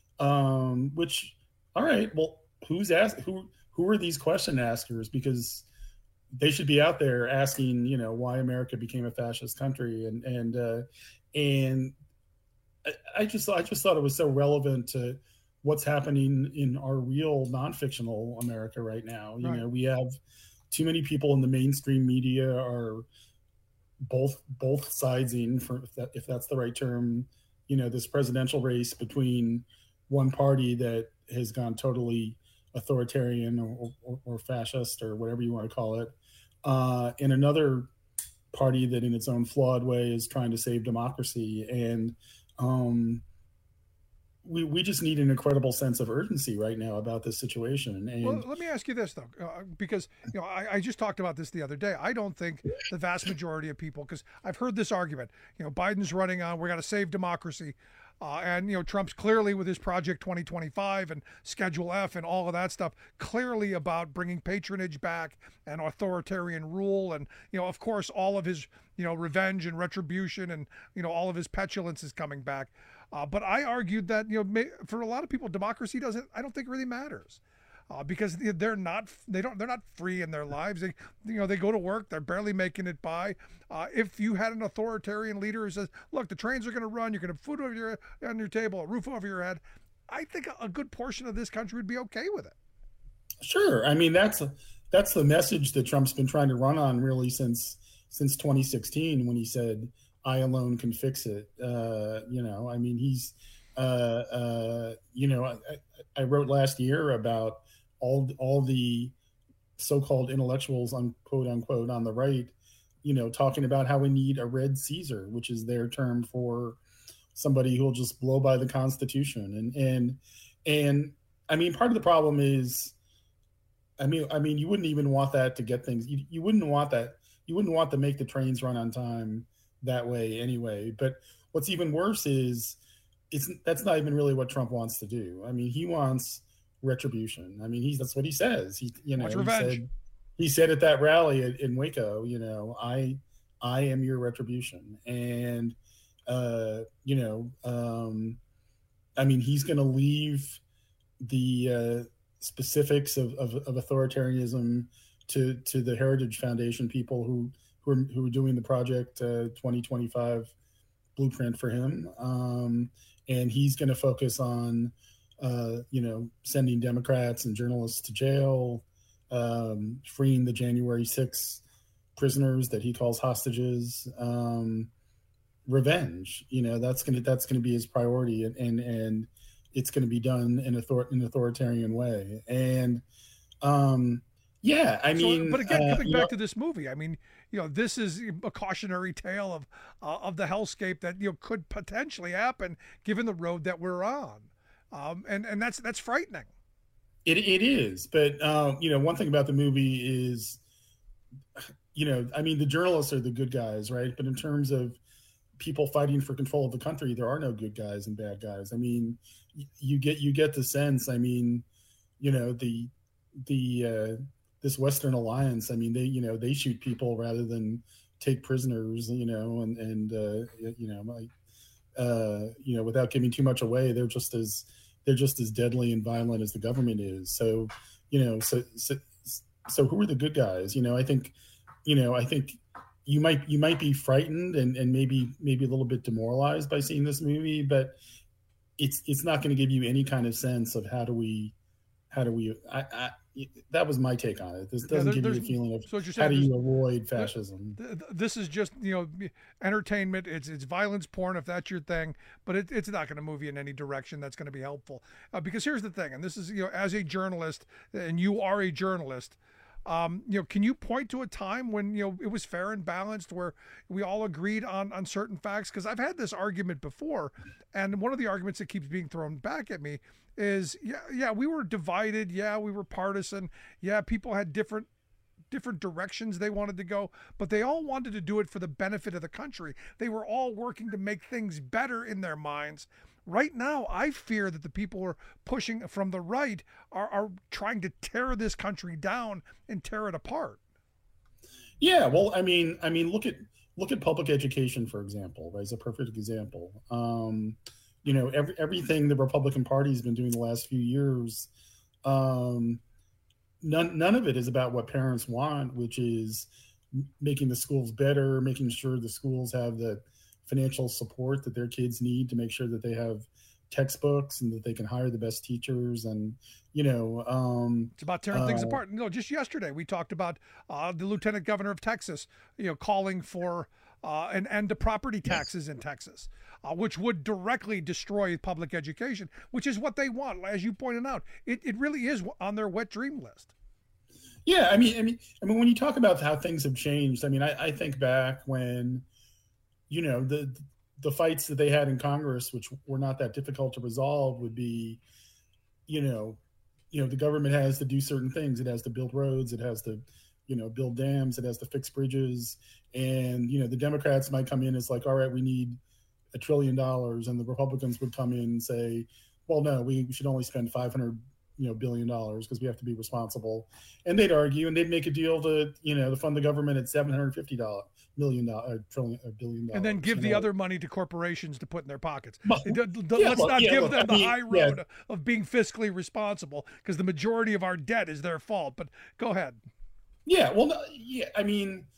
Um, which, all right, well, who's ask who who are these question askers? Because they should be out there asking, you know, why America became a fascist country, and and uh, and I, I just I just thought it was so relevant to what's happening in our real non-fictional America right now. You Right. know, we have too many people in the mainstream media are both both sidesing, for if, that, if that's the right term, you know, this presidential race between one party that has gone totally authoritarian or, or, or fascist or whatever you want to call it, uh, and another party that in its own flawed way is trying to save democracy. And um, we we just need an incredible sense of urgency right now about this situation. And Well, let me ask you this though, uh, because you know I, I just talked about this the other day. I don't think the vast majority of people, because I've heard this argument, you know, Biden's running on, we're going to save democracy. Uh, and, you know, Trump's clearly with his Project twenty twenty-five and Schedule F and all of that stuff, clearly about bringing patronage back and authoritarian rule. And, you know, of course, all of his, you know, revenge and retribution and, you know, all of his petulance is coming back. Uh, but I argued that, you know, may, for a lot of people, democracy doesn't, I don't think really matters. Uh, because they're not, they don't, they're not free in their lives. They, you know, they go to work, they're barely making it by. Uh, if you had an authoritarian leader who says, "Look, the trains are going to run, you're going to have food over your on your table, a roof over your head," I think a, a good portion of this country would be okay with it. Sure, I mean that's that's the message that Trump's been trying to run on really since since twenty sixteen when he said, "I alone can fix it." Uh, you know, I mean, he's, uh, uh, you know, I, I wrote last year about all all the so-called intellectuals, unquote unquote, on the right, you know, talking about how we need a red Caesar, which is their term for somebody who will just blow by the Constitution. And and and I mean, part of the problem is, I mean, I mean, you wouldn't even want that to get things. You, you wouldn't want that. You wouldn't want to make the trains run on time that way anyway. But what's even worse is, it's that's not even really what Trump wants to do. I mean, he wants retribution. I mean, he's that's what he says. He, you know, Wants he revenge. said, he said at that rally in, in Waco, you know, I, I am your retribution. And, uh, you know, um, I mean, he's going to leave the uh, specifics of, of, of authoritarianism to to the Heritage Foundation people who who are, who are doing the Project uh, twenty twenty-five blueprint for him, um, and he's going to focus on, uh, you know, sending Democrats and journalists to jail, um, freeing the January sixth prisoners that he calls hostages, um, revenge. You know, that's gonna that's going to be his priority, and and, and it's going to be done in author- an authoritarian way. And um, yeah, I mean, so, but again, uh, coming you back know, to this movie, I mean, you know, this is a cautionary tale of uh, of the hellscape that, you know, could potentially happen given the road that we're on, um, and and that's that's frightening. It it is, but um, you know, one thing about the movie is, you know, I mean, the journalists are the good guys, right? But in terms of people fighting for control of the country, there are no good guys and bad guys. I mean, you get you get the sense. I mean, you know, the the uh, this Western Alliance. I mean, they you know they shoot people rather than take prisoners. You know, and and uh, you know, like, uh, you know, without giving too much away, they're just as they're just as deadly and violent as the government is. So, you know, so so so who are the good guys? You know, I think, you know, I think. You might you might be frightened and, and maybe maybe a little bit demoralized by seeing this movie, but it's it's not going to give you any kind of sense of how do we how do we I, I that was my take on it. This doesn't Yeah, there, give you a feeling of so what you're how saying, do you there's- avoid fascism. th- th- This is just, you know, entertainment. It's it's violence porn if that's your thing, but it, it's not going to move you in any direction that's going to be helpful. Uh, because here's the thing, and this is, you know, as a journalist, and you are a journalist, Um, you know, can you point to a time when, you know, it was fair and balanced, where we all agreed on, on certain facts? Because I've had this argument before, and one of the arguments that keeps being thrown back at me is, yeah, yeah, we were divided. Yeah, we were partisan. Yeah, people had different different directions they wanted to go, but they all wanted to do it for the benefit of the country. They were all working to make things better in their minds. Right now, I fear that the people who are pushing from the right are, are trying to tear this country down and tear it apart. Yeah, well, I mean, I mean, look at look at public education, for example. Right, as a perfect example. Um, you know, every, everything the Republican Party has been doing the last few years. Um, None, none of it is about what parents want, which is making the schools better, making sure the schools have the financial support that their kids need to make sure that they have textbooks and that they can hire the best teachers. And, you know, um, it's about tearing uh, things apart. No, just yesterday we talked about uh, the Lieutenant Governor of Texas, you know, calling for uh, an end to property taxes in Texas, uh, which would directly destroy public education, which is what they want. As you pointed out, it, it really is on their wet dream list. Yeah, I mean, I mean, I mean, when you talk about how things have changed, I mean, I, I think back when, you know, the the fights that they had in Congress, which were not that difficult to resolve, would be, you know, you know, the government has to do certain things. It has to build roads. It has to, you know, build dams. It has to fix bridges. And, you know, the Democrats might come in as like, all right, we need a trillion dollars. And the Republicans would come in and say, well, no, we should only spend five hundred you know, billion dollars because we have to be responsible. And they'd argue and they'd make a deal to, you know, to fund the government at seven hundred fifty million dollars, trillion, a billion dollars. And then give the know. other money to corporations to put in their pockets. Well, yeah, Let's well, not yeah, give look, them I the mean, high road yeah. of being fiscally responsible, because the majority of our debt is their fault. But go ahead. Yeah, well, no, yeah, I mean,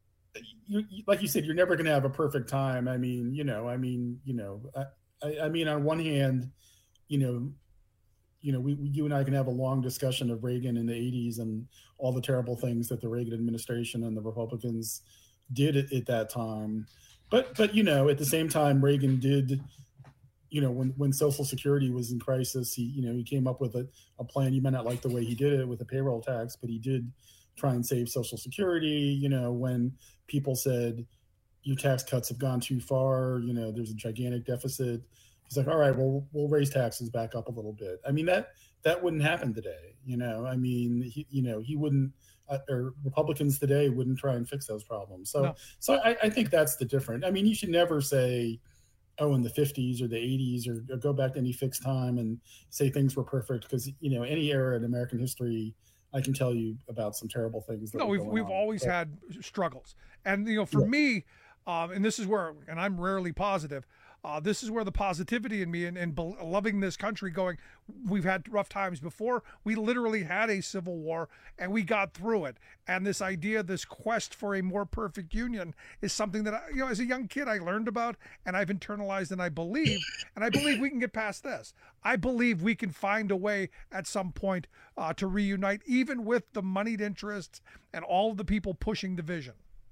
you, like you said, you're never going to have a perfect time. I mean, you know, I mean, you know, I, I, I mean, on one hand, you know, you know, we, we, you and I can have a long discussion of Reagan in the eighties and all the terrible things that the Reagan administration and the Republicans did at, at that time. But, but, you know, at the same time, Reagan did, you know, when, when Social Security was in crisis, he, you know, he came up with a, a plan. You might not like the way he did it with the payroll tax, but he did try and save Social Security. You know, when people said your tax cuts have gone too far, you know, there's a gigantic deficit. He's like, all right, well, we'll raise taxes back up a little bit. I mean, that that wouldn't happen today. You know, I mean, he, you know, he wouldn't, uh, or Republicans today wouldn't try and fix those problems. So, no. so I, I think that's the difference. I mean, you should never say, oh, in the fifties or the eighties, or, or go back to any fixed time and say things were perfect, because, you know, any era in American history, I can tell you about some terrible things. That no, we've we've on. always but, had struggles, and you know, for yeah. me, um, and this is where, and I'm rarely positive. Uh, this is where the positivity in me and, and be- loving this country going, we've had rough times before. We literally had a civil war and we got through it. And this idea, this quest for a more perfect union is something that, I, you know, as a young kid, I learned about and I've internalized and I believe, and I believe we can get past this. I believe we can find a way at some point uh, to reunite, even with the moneyed interests and all of the people pushing division.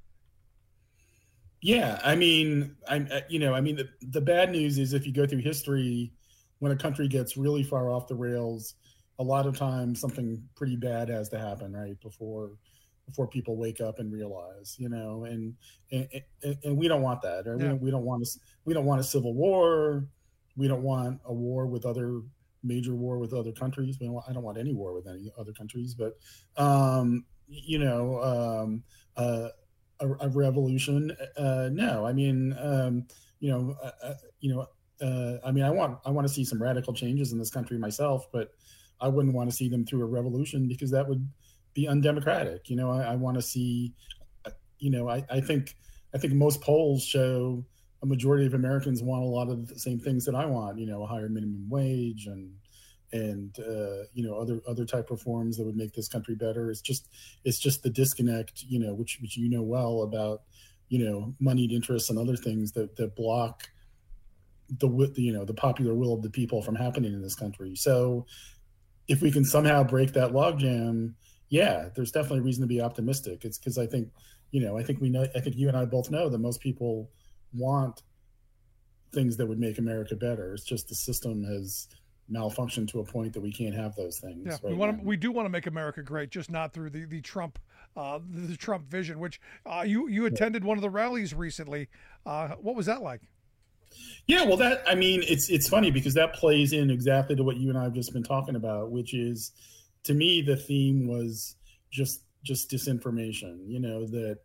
Yeah, I mean, I'm, you know, I mean, the, the bad news is if you go through history, when a country gets really far off the rails, a lot of times something pretty bad has to happen, right, before before people wake up and realize, you know, and and, and we don't want that, or yeah. we, don't, we don't want a, we don't want a civil war, we don't want a war with other major war with other countries. We don't want, I don't want any war with any other countries, but um, you know. Um, uh, A, a revolution? Uh, no, I mean, um, you know, uh, you know, uh, I mean, I want I want to see some radical changes in this country myself, but I wouldn't want to see them through a revolution because that would be undemocratic. You know, I, I want to see, you know, I, I think I think most polls show a majority of Americans want a lot of the same things that I want. You know, a higher minimum wage and. and, uh, you know, other, other type reforms that would make this country better. It's just, it's just the disconnect, you know, which, which, you know, well about, you know, moneyed interests and other things that, that block the, you know, the popular will of the people from happening in this country. So if we can somehow break that logjam, yeah, there's definitely reason to be optimistic. It's because I think, you know, I think we know, I think you and I both know that most people want things that would make America better. It's just the system has malfunction to a point that we can't have those things. Yeah, right we want now. to, we do want to make America great, just not through the the Trump uh, the Trump vision. Which uh, you you attended one of the rallies recently. Uh, what was that like? Yeah, well, that I mean, it's it's funny because that plays in exactly to what you and I have just been talking about, which is, to me, the theme was just just disinformation. You know that,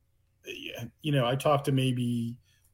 you know, I talked to maybe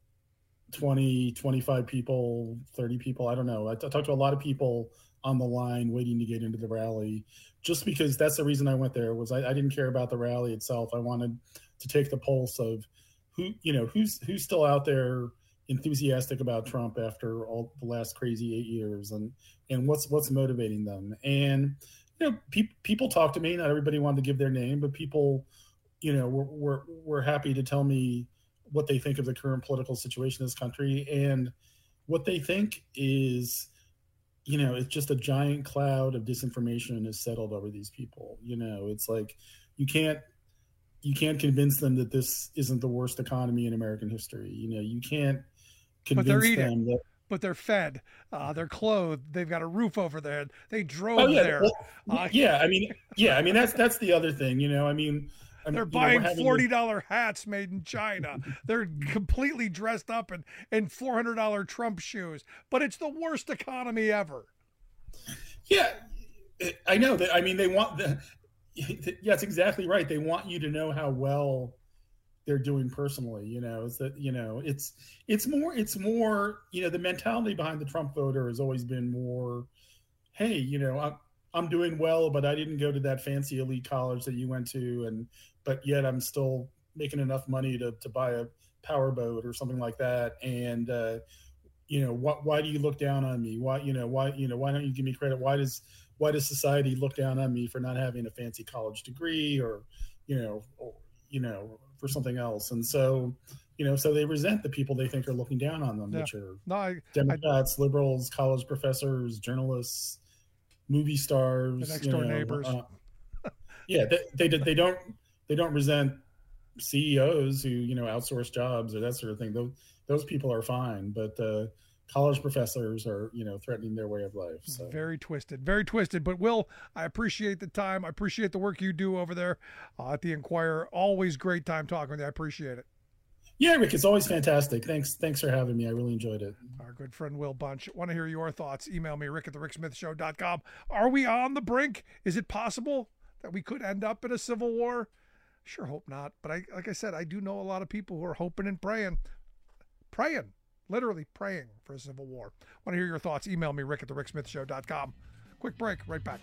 twenty, twenty-five people, thirty people. I don't know. I, t- I talked to a lot of people on the line waiting to get into the rally, just because that's the reason I went there. Was I, I didn't care about the rally itself. I wanted to take the pulse of who, you know, who's who's still out there enthusiastic about Trump after all the last crazy eight years, and and what's what's motivating them. And you know, pe- people talk to me. Not everybody wanted to give their name, but people, you know, were were, were happy to tell me what they think of the current political situation in this country. And what they think is, you know, it's just a giant cloud of disinformation has settled over these people. You know, it's like you can't you can't convince them that this isn't the worst economy in American history. You know, you can't convince but they're eating. them that. But they're fed, uh, they're clothed, they've got a roof over their head. They drove Oh, yeah, there. well, Uh, yeah, I mean, yeah, I mean that's that's the other thing. You know, I mean, I mean, They're you know, buying we're having forty this- dollar hats made in China. They're completely dressed up in, in four hundred dollar Trump shoes. But it's the worst economy ever. Yeah, I know that. I mean, they want the. Yeah, it's exactly right. They want you to know how well they're doing personally. You know, is that you know, it's it's more it's more you know the mentality behind the Trump voter has always been more, hey, you know, I'm I'm doing well, but I didn't go to that fancy elite college that you went to, and but yet I'm still making enough money to to buy a powerboat or something like that. And uh, you know, what why do you look down on me? Why you know why you know why don't you give me credit? Why does why does society look down on me for not having a fancy college degree, or you know or, you know for something else? And so you know so they resent the people they think are looking down on them, Yeah. which are No, I, Democrats, liberals, college professors, journalists, movie stars, The next you door know, neighbors. uh, yeah, they, they they don't they don't resent C E Os who you know outsource jobs or that sort of thing. Those those people are fine, but uh, college professors are you know threatening their way of life. So Very twisted, very twisted. But Will, I appreciate the time. I appreciate the work you do over there uh, at the Inquirer. Always great time talking with you. I appreciate it. yeah, Rick, it's always fantastic. Thanks thanks for having me. I really enjoyed it. Our good friend Will Bunch. Want to hear your thoughts? Email me, rick at the rick smith show dot com. Are we on the brink? Is it possible that we could end up in a civil war? Sure hope not. But I, like I said, I do know a lot of people who are hoping and praying. Praying. Literally praying for a civil war. Want to hear your thoughts? Email me, rick at the rick smith show dot com. Quick break. Right back.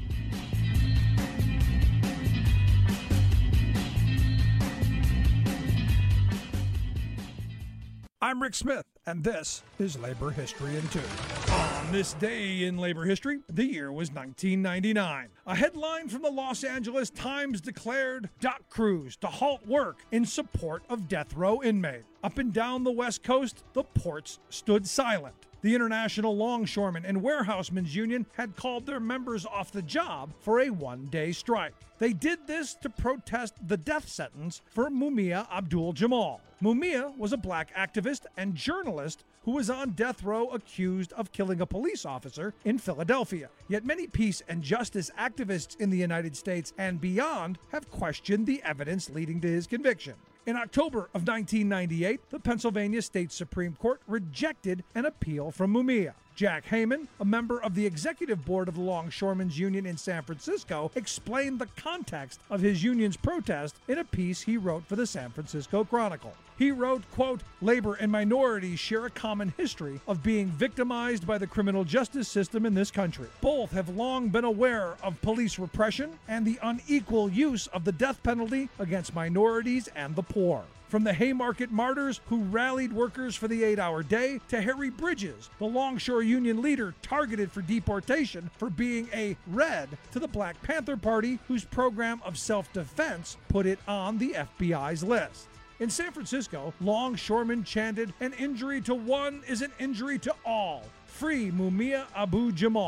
I'm Rick Smith, and this is Labor History in Two. On this day in labor history, the year was nineteen ninety-nine. A headline from the Los Angeles Times declared dock crews to halt work in support of death row inmate. Up and down the West Coast, the ports stood silent. The International Longshoremen and Warehousemen's Union had called their members off the job for a one-day strike. They did this to protest the death sentence for Mumia Abdul-Jamal. Mumia was a black activist and journalist who was on death row accused of killing a police officer in Philadelphia. Yet many peace and justice activists in the United States and beyond have questioned the evidence leading to his conviction. In October of nineteen ninety-eight, the Pennsylvania State Supreme Court rejected an appeal from Mumia. Jack Heyman, a member of the executive board of the Longshoremen's Union in San Francisco, explained the context of his union's protest in a piece he wrote for the San Francisco Chronicle. He wrote, quote, "Labor and minorities share a common history of being victimized by the criminal justice system in this country. Both have long been aware of police repression and the unequal use of the death penalty against minorities and the poor. From the Haymarket martyrs who rallied workers for the eight-hour day to Harry Bridges, the Longshore Union leader targeted for deportation for being a Red, to the Black Panther Party whose program of self-defense put it on the F B I's list. In San Francisco, longshoremen chanted, "An injury to one is an injury to all. Free Mumia Abu-Jamal."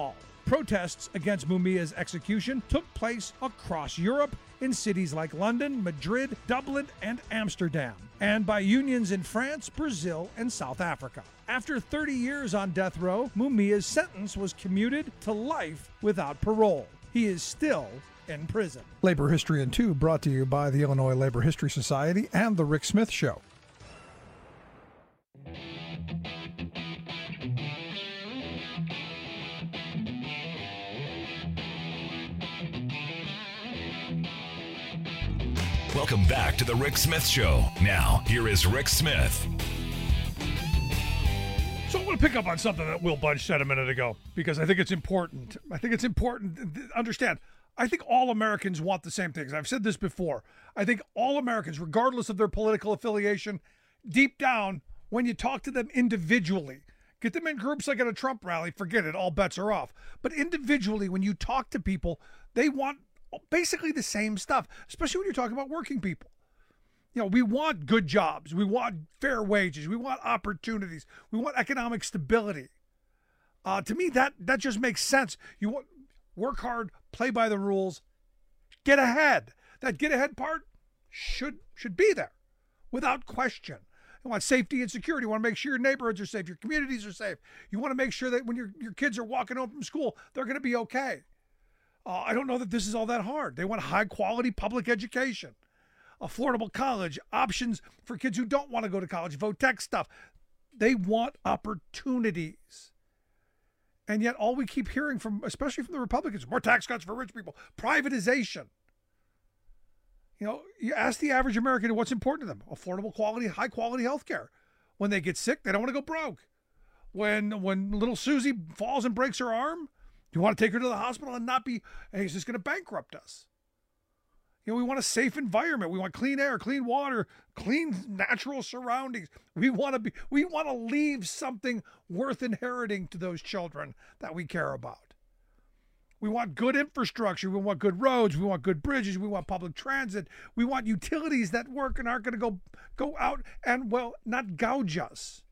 Protests against Mumia's execution took place across Europe in cities like London, Madrid, Dublin, and Amsterdam, and by unions in France, Brazil, and South Africa. After thirty years on death row, Mumia's sentence was commuted to life without parole. He is still in prison. Labor History in Two brought to you by the Illinois Labor History Society and The Rick Smith Show. Welcome back to the Rick Smith Show. Now, here is Rick Smith. So I want to pick up on something that Will Budge said a minute ago, because I think it's important. I think it's important to understand. I think all Americans want the same things. I've said this before. I think all Americans, regardless of their political affiliation, deep down, when you talk to them individually, get them in groups like at a Trump rally, forget it, all bets are off. But individually, when you talk to people, they want basically the same stuff, especially when you're talking about working people. You know, we want good jobs. We want fair wages. We want opportunities. We want economic stability. Uh, to me, that that just makes sense. You want work hard, play by the rules, get ahead. That get ahead part should should be there without question. You want safety and security. You want to make sure your neighborhoods are safe, your communities are safe. You want to make sure that when your, your kids are walking home from school, they're going to be okay. Uh, I don't know that this is all that hard. They want high quality public education, affordable college, options for kids who don't want to go to college, vote tech stuff. They want opportunities. And yet all we keep hearing from, especially from the Republicans, more tax cuts for rich people, privatization. You know, you ask the average American what's important to them: affordable quality, high quality health care. When they get sick, they don't want to go broke. When when little Susie falls and breaks her arm, you want to take her to the hospital and not be, hey, is this going to bankrupt us? You know, we want a safe environment. We want clean air, clean water, clean natural surroundings. We want to be, we want to leave something worth inheriting to those children that we care about. We want good infrastructure. We want good roads. We want good bridges. We want public transit. We want utilities that work and aren't going to go, go out and, well, not gouge us.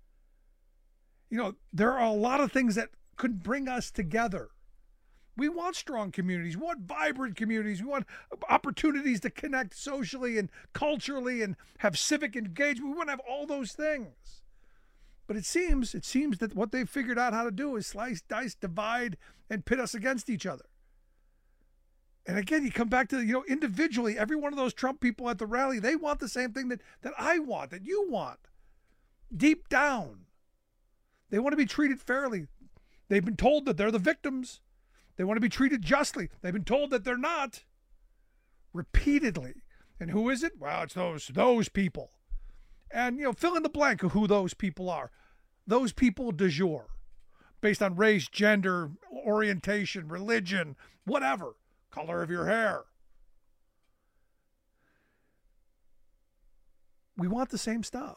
You know, there are a lot of things that could bring us together. We want strong communities. We want vibrant communities. We want opportunities to connect socially and culturally and have civic engagement. We want to have all those things. But it seems, it seems that what they've figured out how to do is slice, dice, divide, and pit us against each other. And again, you come back to, you know, individually, every one of those Trump people at the rally, they want the same thing that, that I want, that you want. Deep down, they want to be treated fairly. They've been told that they're the victims. They want to be treated justly. They've been told that they're not. Repeatedly. And who is it? Well, it's those those people. And, you know, fill in the blank of who those people are. Those people du jour. Based on race, gender, orientation, religion, whatever. Color of your hair. We want the same stuff.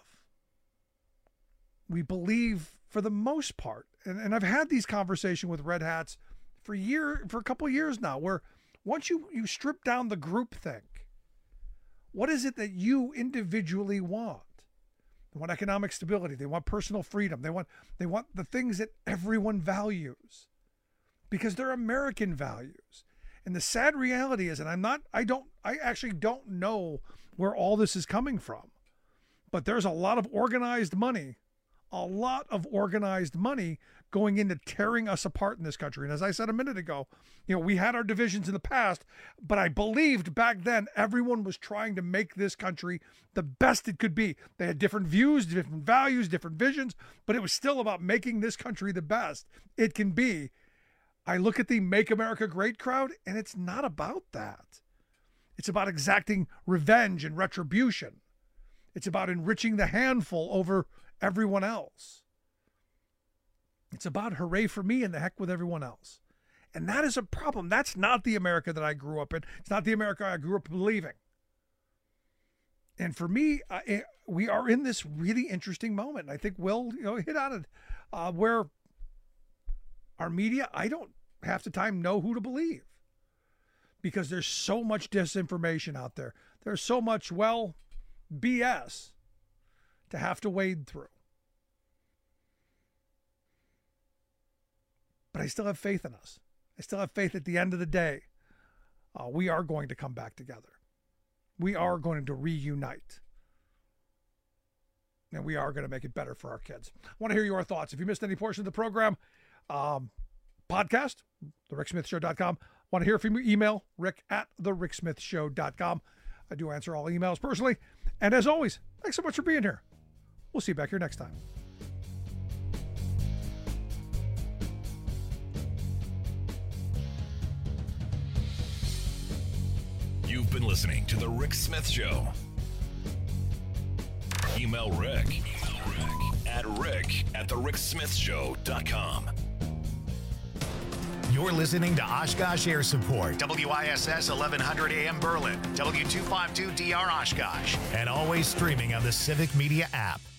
We believe, for the most part, and, and I've had these conversations with Red Hats for year for a couple of years now, where once you, you strip down the groupthink, what is it that you individually want? They want economic stability. They want personal freedom. They want they want the things that everyone values, because they're American values. And the sad reality is, and I'm not, I don't, I actually don't know where all this is coming from, but there's a lot of organized money, a lot of organized money going into tearing us apart in this country. And as I said a minute ago, you know, we had our divisions in the past, but I believed back then everyone was trying to make this country the best it could be. They had different views, different values, different visions, but it was still about making this country the best it can be. I look at the Make America Great crowd, and it's not about that. It's about exacting revenge and retribution. It's about enriching the handful over everyone else. It's about hooray for me and the heck with everyone else. And that is a problem. That's not the America that I grew up in. It's not the America I grew up believing. And for me, uh, we are in this really interesting moment. I think Will, you know, hit on it, uh, where our media, I don't half the time know who to believe, because there's so much disinformation out there. There's so much, well, B S to have to wade through. But I still have faith in us. I still have faith at the end of the day. Uh, we are going to come back together. We are going to reunite. And we are going to make it better for our kids. I want to hear your thoughts. If you missed any portion of the program, um, podcast, the rick smith show dot com. Want to hear from you? Email rick at the rick smith show dot com. I do answer all emails personally. And as always, thanks so much for being here. We'll see you back here next time. You've been listening to The Rick Smith Show. Email Rick, Email Rick at rick at the rick smith show dot com. You're listening to Oshkosh Air Support, W I S S eleven hundred A M Berlin, W two fifty-two D R Oshkosh, and always streaming on the Civic Media app.